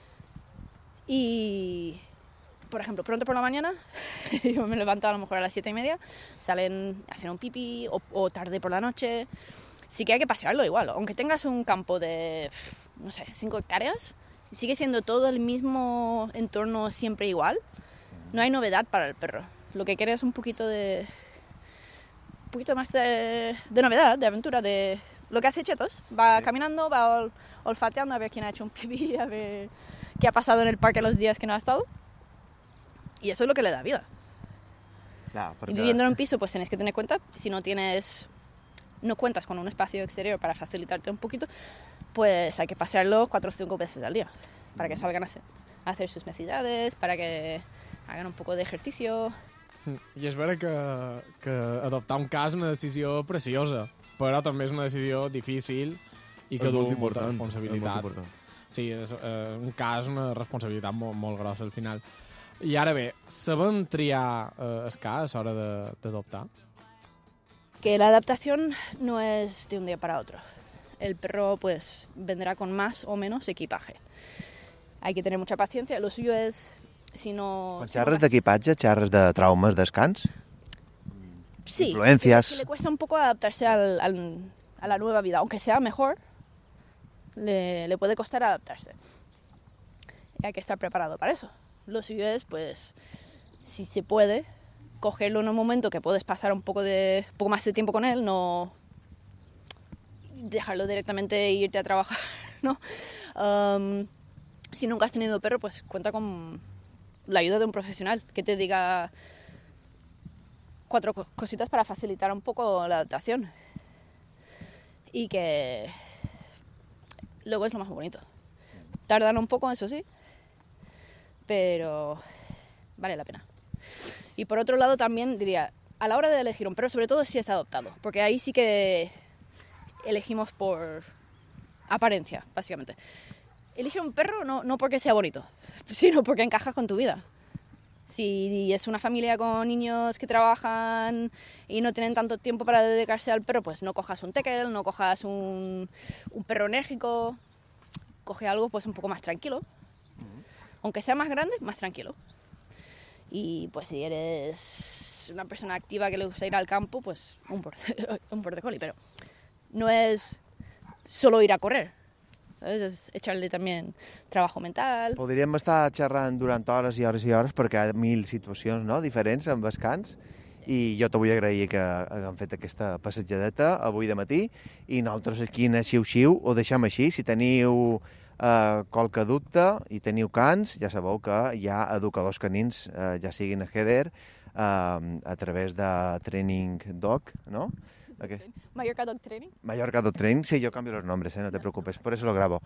y, por ejemplo, pronto por la mañana, yo me levanto a lo mejor a las siete y media, salen a hacer un pipí o, o tarde por la noche. Sí que hay que pasearlo igual, aunque tengas un campo de, no sé, cinco hectáreas, sigue siendo todo el mismo entorno siempre igual. No hay novedad para el perro. Lo que quiere es un poquito de, un poquito más de, de novedad, de aventura, de lo que hace Chetos. Va sí. caminando, va ol, olfateando a ver quién ha hecho un pipí, a ver qué ha pasado en el parque los días que no ha estado. Y eso es lo que le da vida. Claro, porque... Y viviendo en un piso, pues tienes que tener cuenta, si no tienes... no cuentas con un espacio exterior para facilitarte un poquito, pues hay que pasearlo cuatro o cinco veces al día para que salgan a hacer, a hacer sus necesidades, para que hagan un poco de ejercicio. I és vera que, que adoptar un cas és una decisió preciosa, però també és una decisió difícil i que du molta responsabilitat. Sí, és eh, un cas, una responsabilitat molt, molt grossa al final. I ara bé, sabem triar eh, el cas a l'hora d'adoptar? Que la adaptación no es de un día para otro. El perro pues vendrá con más o menos equipaje. Hay que tener mucha paciencia. Lo suyo es, si no... Quan xerres si no d'equipatge, xerres de traumes, descans? Sí, influencias. Si le cuesta un poco adaptarse al, al, a la nueva vida, aunque sea mejor, le, le puede costar adaptarse. Y hay que estar preparado para eso. Lo suyo es, pues, si se puede, cogerlo en un momento que puedes pasar un poco de un poco más de tiempo con él, no dejarlo directamente e irte a trabajar, ¿no? Um, si nunca has tenido perro, pues cuenta con la ayuda de un profesional que te diga cuatro cositas para facilitar un poco la adaptación. Y que luego es lo más bonito. Tardan un poco, eso sí, pero vale la pena. Y por otro lado también diría, a la hora de elegir un perro, sobre todo si es adoptado, porque ahí sí que elegimos por apariencia, básicamente. Elige un perro no, no porque sea bonito, sino porque encaja con tu vida. Si es una familia con niños que trabajan y no tienen tanto tiempo para dedicarse al perro, pues no cojas un tekel, no cojas un, un perro enérgico, coge algo pues un poco más tranquilo. Aunque sea más grande, más tranquilo. Y pues si eres una persona activa que le gusta ir al campo, pues un border, un border collie, pero no es solo ir a correr, ¿sabes? Es echarle también trabajo mental. Podríem estar xerrant durant hores i hores i hores perquè hi ha mil situacions, no?, diferents amb els cans, i jo te vull agrair que haguem fet aquesta passejadeta avui de matí, i nosaltres aquí a Xiu-Xiu ho deixem així. Si teniu Uh, qualque dubte i teniu cans, ja sabeu que hi ha educadors canins, uh, ja siguin a Heather, uh, a través de Training Dog, ¿no? Okay. Mallorca Dog Training. Mallorca Dog Training, sí, yo cambio los nombres, ¿eh? No te preocupes, por eso lo grabo.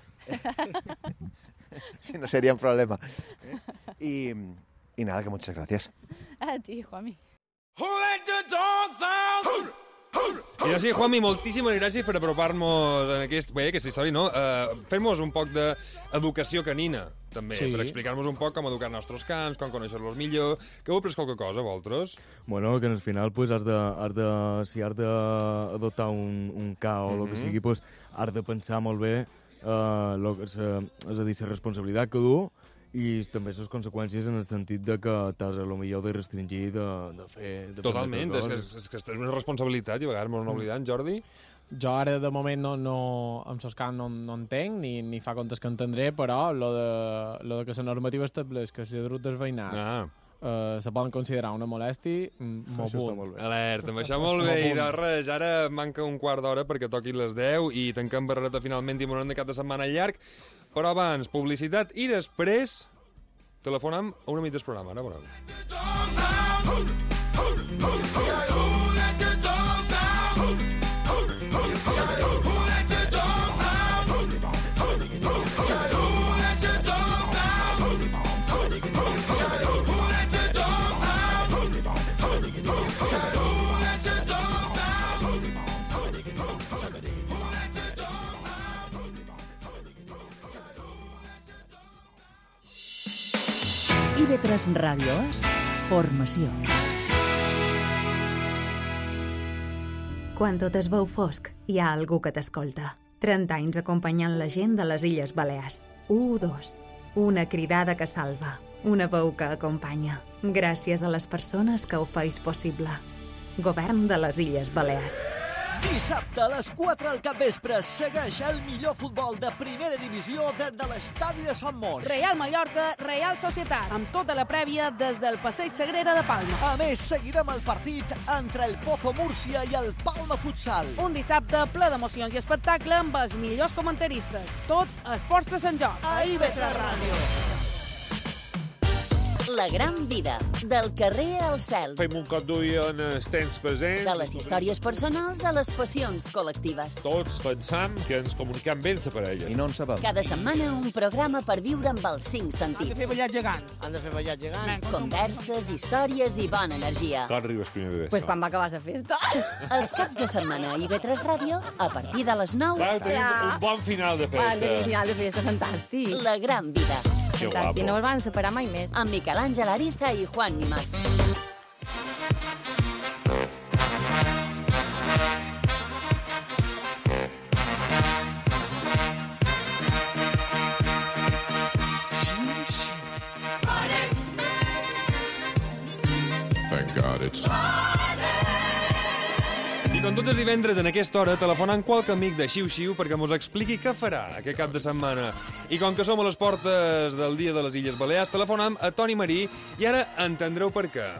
Si no sería un problema. ¿Eh? Y, y nada, que muchas gracias. A ti, Juanmi. Who let the dogs out? Who, who I així, Juanmi, moltíssimes gràcies per apropar-nos en aquest, bé, aquesta història, no? Uh, Fem-nos un poc d'educació canina, també, Sí. per explicar-nos un poc com educar els nostres cans, com conèixer-los millor. Que heu après qualque cosa, vosaltres? Bueno, que al final, pues, has de, has de, si has d'adoptar un, un ca o el Mhm. que sigui, pues, has de pensar molt bé, eh, lo, que- sa, és a dir, la responsabilitat que du i també les conseqüències en el sentit de que t'has a lo millor de restringir de, de fer... De Totalment, fer és que, coses. és que és una responsabilitat i a vegades mos n'oblidem, Jordi. Jo ara, de moment, no, no, amb Soscan no, no entenc, ni, ni fa comptes que entendré, però lo de, lo de que la normativa estableix que els lladrucs dels veïnats Ah. eh, se poden considerar una molèstia, mm, m'ho Això està apunt. molt bé. Alerta, amb això molt bé. I de res, ara manca un quart d'hora perquè toquin les deu i tanquem barreta finalment i morem de cap de setmana llarg. Però abans, publicitat i després telefonam a una mitja del programa. Ara veurem. I V tres Ràdios, formació. Quan tot es veu fosc, hi ha algú que t'escolta. trenta anys acompanyant la gent de les Illes Balears. U dos. Una cridada que salva. Una veu que acompanya. Gràcies a les persones que ho feis possible. Govern de les Illes Balears. Dissabte a les quatre del capvespre segueix el millor futbol de primera divisió des de l'estadi de Son Mos. Real Mallorca, Real Societat, amb tota la prèvia des del Passeig Sagrera de Palma. A més, seguirem el partit entre el Pozo Múrcia i el Palma Futsal. Un dissabte ple d'emocions i espectacle amb els millors comentaristes. Tot esports de Sant Joc. A I V tres Ràdio. La gran vida, del carrer al cel. Fem un cop d'ull en els temps presents. De les històries personals a les passions col·lectives. Tots pensam que ens comuniquem bé la parella. I no en sabem. Cada setmana un programa per viure amb els cinc sentits. Han de fer ballar gegants. Han de fer ballar gegants. Converses, històries i bona energia. Quan arribes primer de Pues quan va acabar la festa. Els caps de setmana a I V tres Ràdio, a partir de les nou. Clar, tenim Ja. un bon final de Va, tenim festa. final de festa, fantàstic. La gran vida. Que Fantàstic, guapo. no els van separar mai més. Amb Miquel Àngel Ariza i Juan Nimas. Thank God it's... I com tots els divendres en aquesta hora, telefonant qualque amic de Xiu-Xiu perquè mos expliqui què farà aquest cap de setmana. I com que som a les portes del dia de les Illes Balears, telefonam a Toni Marí i ara entendreu per què.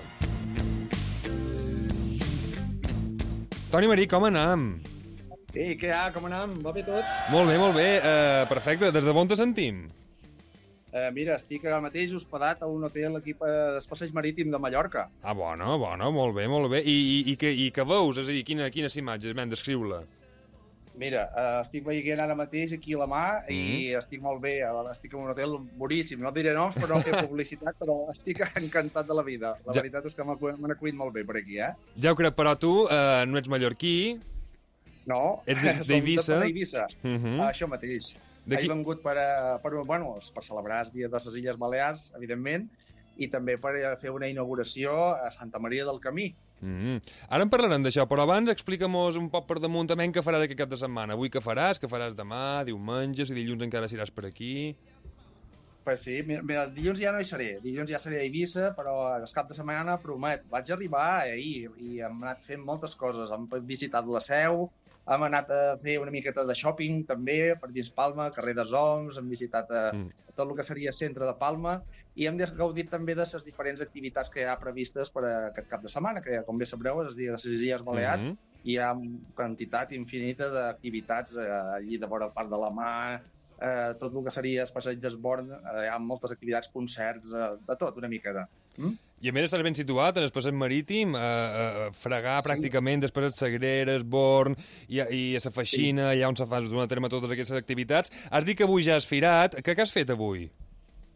Toni Marí, com anam? Ei, què hi ha? Com anem? Va bé tot? Molt bé, molt bé. Uh, perfecte. Des de on te sentim? Uh, mira, estic ara mateix hospedat a un hotel aquí per el Passeig Marítim de Mallorca. Ah, bona, bona, molt bé, molt bé. I, i, i, que, i que veus? És a dir, quina, quines imatges? Ven, descriu-la. Mira, uh, estic veient ara mateix aquí a la mà mm -hmm. i Mhm. estic molt bé. Estic en un hotel boníssim. No diré noms per no fer publicitat, però estic encantat de la vida. La Ja. veritat és que m'han acollit molt bé per aquí, eh? Ja ho crec, però tu uh, no ets mallorquí. No, Ets de- som d'Eivissa. d'Eivissa. Mhm. Això mateix. D'aquí- He vengut per, a, per, bueno, per celebrar el dia de les Illes Balears, evidentment, i també per a fer una inauguració a Santa Maria del Camí. Mm. Ara en parlarem d'això, però abans explica-mos un poc per damunt també què faràs aquest cap de setmana. Avui què faràs, què faràs demà, diumenge, si dilluns encara seràs per aquí... Pues sí, mira, mira, dilluns ja no hi seré. Dilluns ja seré a Eivissa, però el cap de setmana promet. Vaig arribar ahir i hem anat fent moltes coses. Hem visitat la Seu, hem anat a fer una miqueta de shopping també per dins Palma, carrer dels Oms, hem visitat a, Mm. tot el que seria centre de Palma i hem gaudit també de les diferents activitats que hi ha previstes per a aquest cap de setmana, que com bé sabreu és el dia de les Illes Balears. Mhm. Hi ha una quantitat infinita d'activitats eh, allí de vora el Parc de la Mar, eh, tot el que seria el passeig d'Esborn, eh, hi ha moltes activitats, concerts, eh, de tot, una mica de... Mm? I a més estàs ben situat en el passeig marítim, a, a, a fregar Sí. pràcticament després el Sagreres, Born i, a- i a la Feixina, sí. allà on se fan dur a terme totes aquestes activitats. Has dit que avui ja has firat. Què, què has fet avui?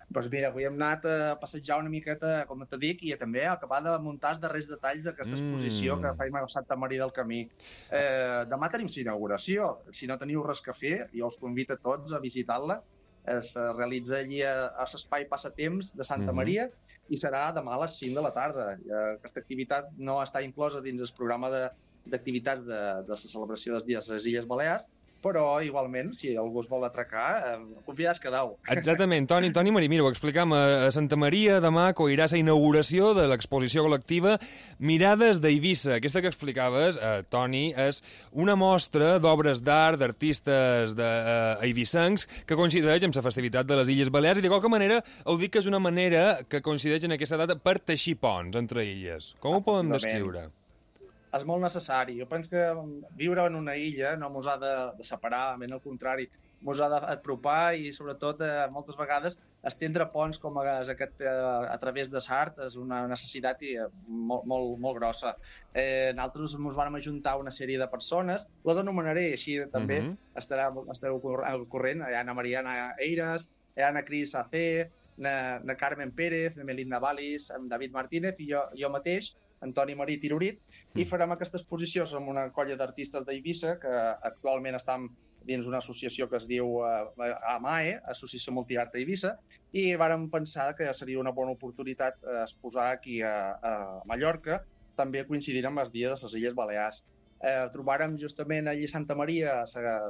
Doncs mira, avui hem anat a passejar una miqueta, com te dic, i també a acabar de muntar els darrers detalls d'aquesta exposició Mm. que faim a Santa Maria del Camí. Eh, demà tenim l'inauguració. Si no teniu res que fer, jo us convido a tots a visitar-la. Es realitza allí a, a l'espai Passatemps de Santa Mhm. Maria i serà demà a les cinc de la tarda. Eh, aquesta activitat no està inclosa dins el programa de d'activitats de, de la celebració dels dies de les Illes Balears, però igualment, si algú es vol atracar, eh, convidats quedau. Exactament, Toni, Toni Marí, mira, ho explicam a Santa Maria, demà coirà la inauguració de l'exposició col·lectiva Mirades d'Eivissa. Aquesta que explicaves, eh, Toni, és una mostra d'obres d'art d'artistes d'eivissencs que coincideix amb la festivitat de les Illes Balears i de qualque manera heu dit que és una manera que coincideix en aquesta data per teixir ponts entre illes. Com ho podem descriure? És molt necessari. Jo penso que viure en una illa no mos ha de, de separar, ben al contrari, mos ha d'apropar i, sobretot, eh, moltes vegades estendre ponts com és aquest eh, a través de l'art és una necessitat i, eh, molt, molt, molt grossa. Eh, nosaltres mos vam ajuntar una sèrie de persones, les anomenaré així també, Mhm. estarà, estareu al corrent, hi ha na Mariana Eiras, hi ha na Cris Acé, na, na Carmen Pérez, na Melinda Valis, en David Martínez i jo, jo mateix, Antoni Marí Tirorit, i farem aquesta exposició amb una colla d'artistes d'Eivissa que actualment estan dins una associació que es diu eh, A M A E, Associació Multiart d'Eivissa, i vàrem pensar que seria una bona oportunitat eh, exposar aquí a, a Mallorca, també coincidint amb els dies de les Illes Balears. Eh, trobarem justament allí a Santa Maria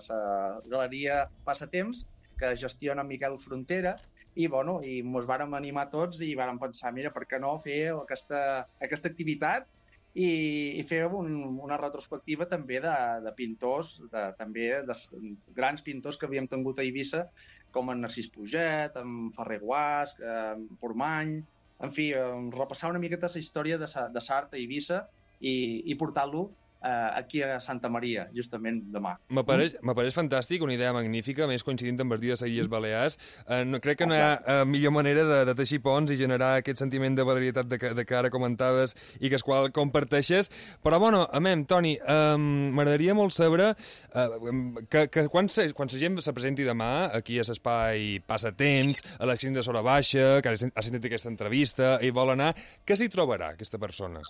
la galeria Passatemps, que gestiona Miquel Frontera, i, bueno, i ens vàrem animar tots i vàrem pensar, mira, per què no fer aquesta, aquesta activitat i, i fer un, una retrospectiva també de, de pintors, de, també de grans pintors que havíem tingut a Eivissa, com en Narcís Puget, en Ferrer Guasc, en Portmany, en fi, repassar una miqueta la història de l'art a Eivissa i, i portar-lo Uh, aquí a Santa Maria, justament demà. M'apareix m'apareix fantàstic, una idea magnífica, més coincidint amb els dies de les Illes Balears. Uh, no, crec que no hi ha uh, millor manera de, de teixir ponts i generar aquest sentiment de valoritat de, de que ara comentaves i que es qual comparteixes. Però, bueno, amem, Toni, um, m'agradaria molt saber uh, que, que quan, se, quan la gent se presenti demà aquí a l'espai Passatemps, a la cinc de Sora Baixa, que ha sentit aquesta entrevista i vol anar, què s'hi trobarà, aquesta persona?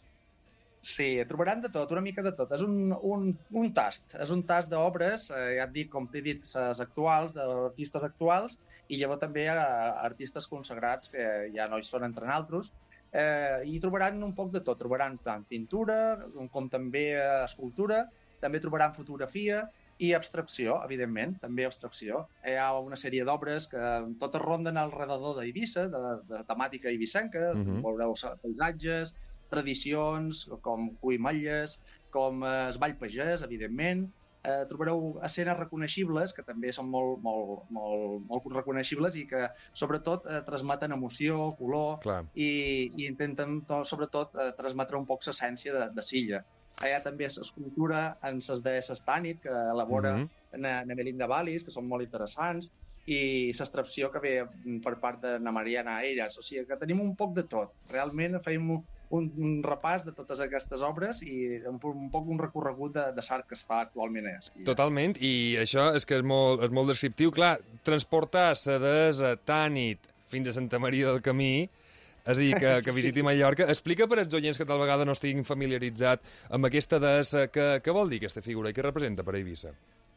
Sí, trobaran de tot, una mica de tot. És un, un, un tast, és un tast d'obres, eh, ja et dic, com t'he dit, les actuals, d'artistes actuals, i llavors també hi ha artistes consagrats que ja no hi són entre naltros, eh, i trobaran un poc de tot. Trobaran tant pintura, com també escultura, també trobaran fotografia i abstracció, evidentment, també abstracció. Hi ha una sèrie d'obres que totes ronden al redador d'Eivissa, de, de temàtica eivissenca, Mhm. veureu paisatges, tradicions, com cuimalles, com eh, el ball pagès, evidentment. Eh, trobareu escenes reconeixibles, que també són molt, molt, molt, molt reconeixibles i que, sobretot, eh, transmeten emoció, color, Clar. i, i intenten, to, sobretot, eh, transmetre un poc l'essència de, de Silla. Hi ha també l'escultura en les deesses Tànit, que elabora Mhm. na, na Melinda Valis, que són molt interessants, i l'extracció que ve per part de na Mariana Eiras. O sigui, que tenim un poc de tot. Realment fem un, un repàs de totes aquestes obres i un, un poc un recorregut de, de l'art que es fa actualment a Esquilla. Totalment, i això és que és molt, és molt descriptiu. Clar, transportar la deessa Tànit fins a Santa Maria del Camí, és a dir, que, que visiti Mallorca. Explica per als oients que tal vegada no estiguin familiaritzats amb aquesta deessa, què vol dir aquesta figura i què representa per a Eivissa?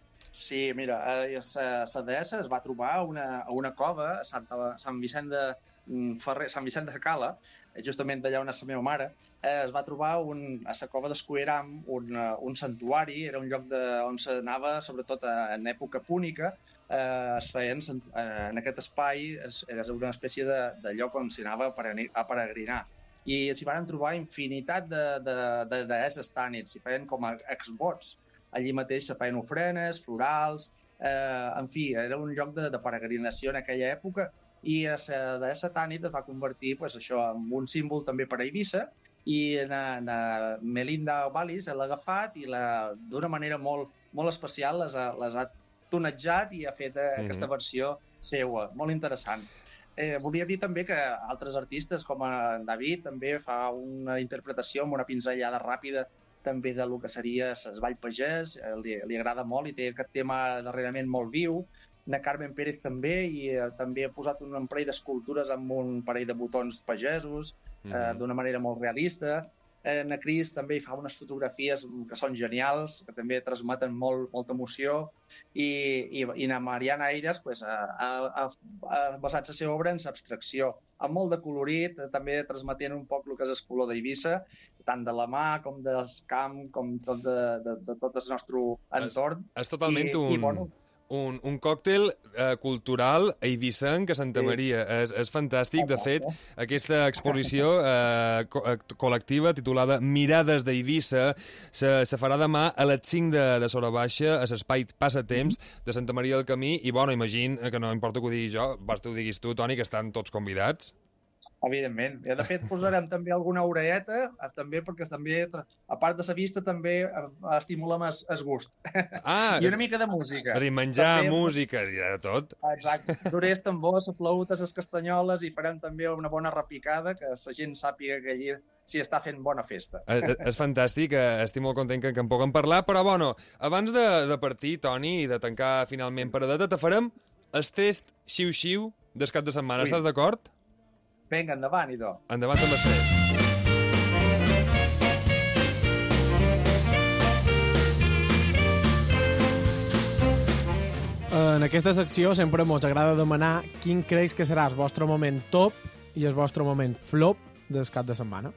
Sí, mira, la deessa es va trobar a una, a una cova a Santa, Sant Vicent de Ferrer, Sant Vicent de Cala, justament d'allà on és la meva mare. Eh, es va trobar un, a la cova d'Escueram un, un santuari, era un lloc de, on s'anava, sobretot en època púnica, eh, es feien eh, en aquest espai, es, era una espècie de, de lloc on s'hi anava a peregrinar. I s'hi van trobar infinitat de, de, de deesses tànits, s'hi feien com a exvots. Allí mateix se feien ofrenes, florals, eh, en fi, era un lloc de, de peregrinació en aquella època, i la deessa Tànit es va convertir pues, això, en un símbol també per a Eivissa, i na, na Melinda Valis l'ha agafat i d'una manera molt, molt especial les ha, les ha tonetjat i ha fet mm-hmm. aquesta versió seua, molt interessant. Eh, volia dir també que altres artistes com en David també fa una interpretació amb una pinzellada ràpida també de lo que seria el ball pagès, li, li agrada molt i té aquest tema darrerament molt viu, na Carmen Pérez també, i eh, també ha posat un parell d'escultures amb un parell de botons pagesos, eh, Mhm. d'una manera molt realista. Eh, na Cris també hi fa unes fotografies que són genials, que també transmeten molt, molta emoció, i, i, i na Mariana Aires pues, ha, ha, ha basat la seva obra en l'abstracció, amb molt de colorit, eh, també transmetent un poc el que és el color d'Eivissa, tant de la mà com del camp, com tot de, de, de tot el nostre entorn. És, és totalment I, un... I, bueno, Un, un còctel eh, cultural eivissenc a Santa Sí. Maria. És, és fantàstic. De fet, aquesta exposició eh, co eh, col·lectiva titulada Mirades d'Eivissa se, se farà demà a les cinc de, de Sora Baixa a l'espai Passatemps de Santa Maria del Camí. I, bueno, imagino que no importa que ho digui jo, vas tu ho diguis tu, Toni, que estan tots convidats. Evidentment. I, de fet, posarem també alguna orelleta, eh, també perquè també, a part de la vista, també eh, estimulem el, el gust. Ah, I una mica de música. És a dir, menjar, També- música i de tot. Exacte. Durés tambors, les flautes, les castanyoles, i farem també una bona repicada, que la gent sàpiga que allí s'hi està fent bona festa. És, és fantàstic, eh, estic molt content que, que en puguem parlar, però, bueno, abans de, de partir, Toni, i de tancar finalment paradeta, te farem el test xiu-xiu del cap de setmana. Ui. Estàs d'acord? Vinga, endavant, idò. Endavant amb el test. En aquesta secció sempre ens agrada demanar quin creus que serà el vostre moment top i el vostre moment flop del cap de setmana.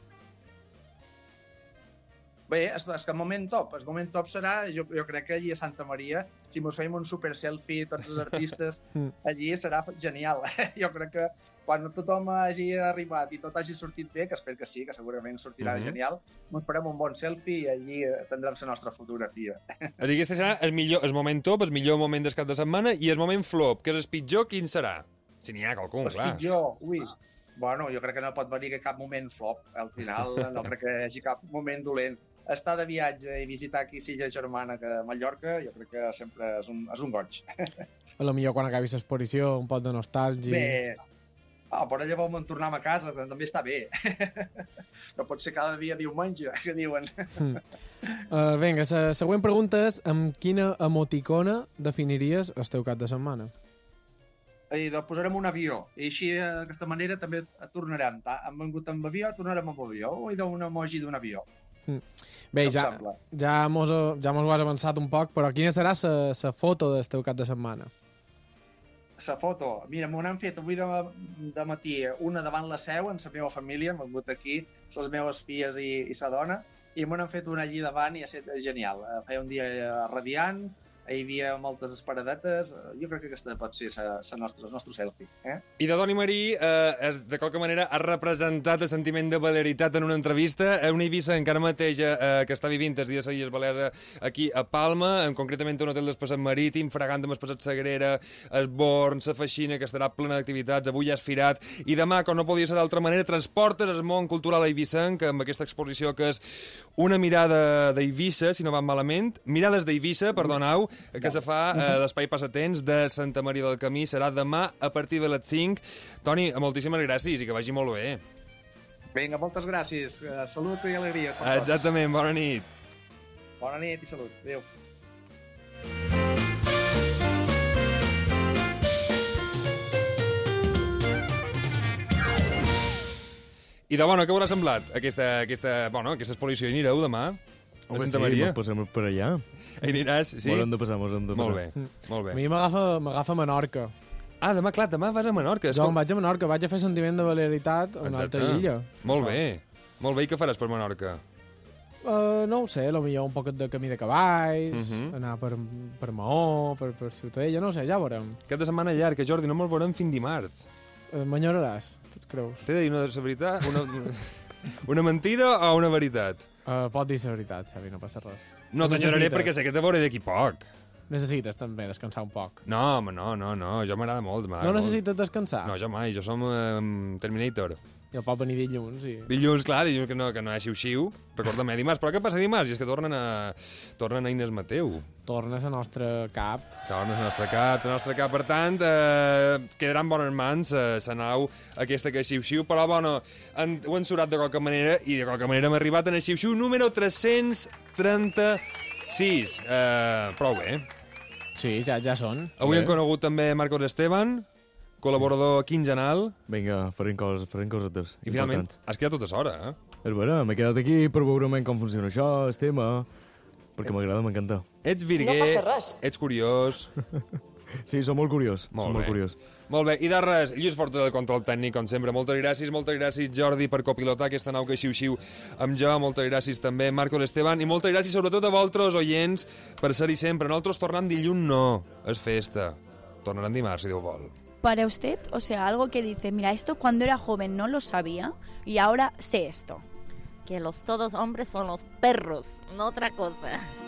Bé, és, és que el moment top, el moment top serà, jo, jo crec que allí a Santa Maria, si mos fem un super selfie, tots els artistes, allí serà genial. Jo crec que quan tothom hagi arribat i tot hagi sortit bé, que espero que sí, que segurament sortirà Mhm. genial, ens farem un bon selfie i allí eh, tindrem la nostra fotografia. És a dir, aquest serà el, millor, el moment top, el millor moment del cap de setmana, i el moment flop, que és el pitjor, quin serà? Si n'hi ha qualcun, El clar. pitjor, ui, bueno, jo crec que no pot venir cap moment flop. Al final no crec que hi hagi cap moment dolent. Estar de viatge i visitar aquí Silla Germana, que a Mallorca, jo crec que sempre és un, és un goig. A lo millor quan acabi l'exposició, un poc de nostàlgia. Bé, ah, però llavors me'n tornem a casa, també està bé. No pot ser cada dia diumenge, que diuen. Uh, vinga, la següent pregunta és amb quina emoticona definiries el teu cap de setmana? I doncs posarem un avió, i així d'aquesta manera també tornarem. Hem vengut amb avió, tornarem amb avió, o idò un emoji d'un avió. Mm. Bé, Què et ja, sembla? ja, mos, ja mos ho has avançat un poc, però quina serà la foto del teu cap de setmana? La foto, mira, m'ho han fet avui de, de matí, una davant la seu, amb la meva família, hem vingut aquí, les meves filles i, i sa dona, i m'ho han fet una allí davant i ha estat genial. Eh, Feia un dia radiant, hi havia moltes esperadetes, jo crec que aquesta pot ser la nostra, el nostre selfie. Eh? I de Toni Marí, eh, és, de qualque manera, ha representat el sentiment de valeritat en una entrevista a una Eivissa encara mateix eh, que està vivint els dies Illes Balears aquí a Palma, en, concretament a un hotel del Passeig Marítim, fregant amb el Passeig Sagrera, el Born, la Feixina, que estarà plena d'activitats, avui ja és firat, i demà, com no podia ser d'altra manera, transportes el món cultural eivissenc amb aquesta exposició que és una mirada d'Eivissa, si no va malament, mirades d'Eivissa, perdoneu, que se fa a l'Espai Passatemps de Santa Maria del Camí. Serà demà a partir de les cinc. Toni, moltíssimes gràcies i que vagi molt bé. Vinga, moltes gràcies. Salut i alegria per tots. Exactament, bona nit. Bona nit i salut. Adéu. I de bona, què haurà semblat aquesta, aquesta, bueno, aquesta exposició? Hi anireu demà? A Home, Santa sí, Maria? passem per allà. Hi aniràs, sí? Molt hem de passar, molt hem de passar. Molt bé, molt bé. A mi m'agafa m'agafa Menorca. Ah, demà, clar, demà vas a Menorca. Jo em vaig a Menorca, vaig a fer sentiment de valeritat a una altra illa. Molt Això. bé. Molt bé, i què faràs per Menorca? Uh, no ho sé, potser un poquet de camí de cavalls, uh Mhm. -huh. anar per, per Maó, per, per Ciutadella, no ho sé, ja ho veurem. Cap de setmana llarg, Jordi, no me'l veurem fins dimarts. Uh, M'enyoraràs, tu et creus? T'he de dir una la veritat, una, una mentida o una veritat? Uh, pot dir la veritat, Xavi, no passa res. No t'enyoraré perquè sé que te veuré d'aquí poc. Necessites també descansar un poc. No, home, no, no, no, jo m'agrada molt. No necessites descansar? No, jo mai, jo som um, Terminator. Jo pot venir dilluns i... Dilluns, clar, dilluns que no, que no hi ha xiu-xiu. Recorda-me dimarts. Però què passa dimarts? I és que tornen a, tornen a Inés Mateu. Tornes al nostre cap. Tornes al nostre cap, al nostre cap. Per tant, eh, quedaran bones mans eh, la nau aquesta que és xiu-xiu. Però, bueno, en, ho han surat de qualque manera i de qualque manera hem arribat en el xiu-xiu número tres-cents trenta-sis. Eh, prou bé. Sí, ja, ja són. Avui Bé. hem conegut també Marcos Esteban, col·laborador quinzenal. Vinga, farem coses, farem cosetes. I finalment importants. has quedat tota l'hora, eh? És vera, m'he quedat aquí per veure com funciona això, el tema, perquè m'agrada, m'encanta. Ets virguer, No passa res. ets curiós. Sí, som molt curiós. Molt som molt bé. curiós. Molt bé, i de res, Lluís Forte del control tècnic, com sempre. Moltes gràcies, moltes gràcies, Jordi, per copilotar aquesta nau que xiu-xiu amb jo. Moltes gràcies també, Marcos Esteban. I moltes gràcies, sobretot, a vosaltres, oients, per ser-hi sempre. Nosaltres tornem dilluns, no. És festa. Tornarem dimarts, si Déu vol. Para usted, o sea, algo que dice, mira, esto cuando era joven no lo sabía y ahora sé esto. Que los todos hombres son los perros, no otra cosa.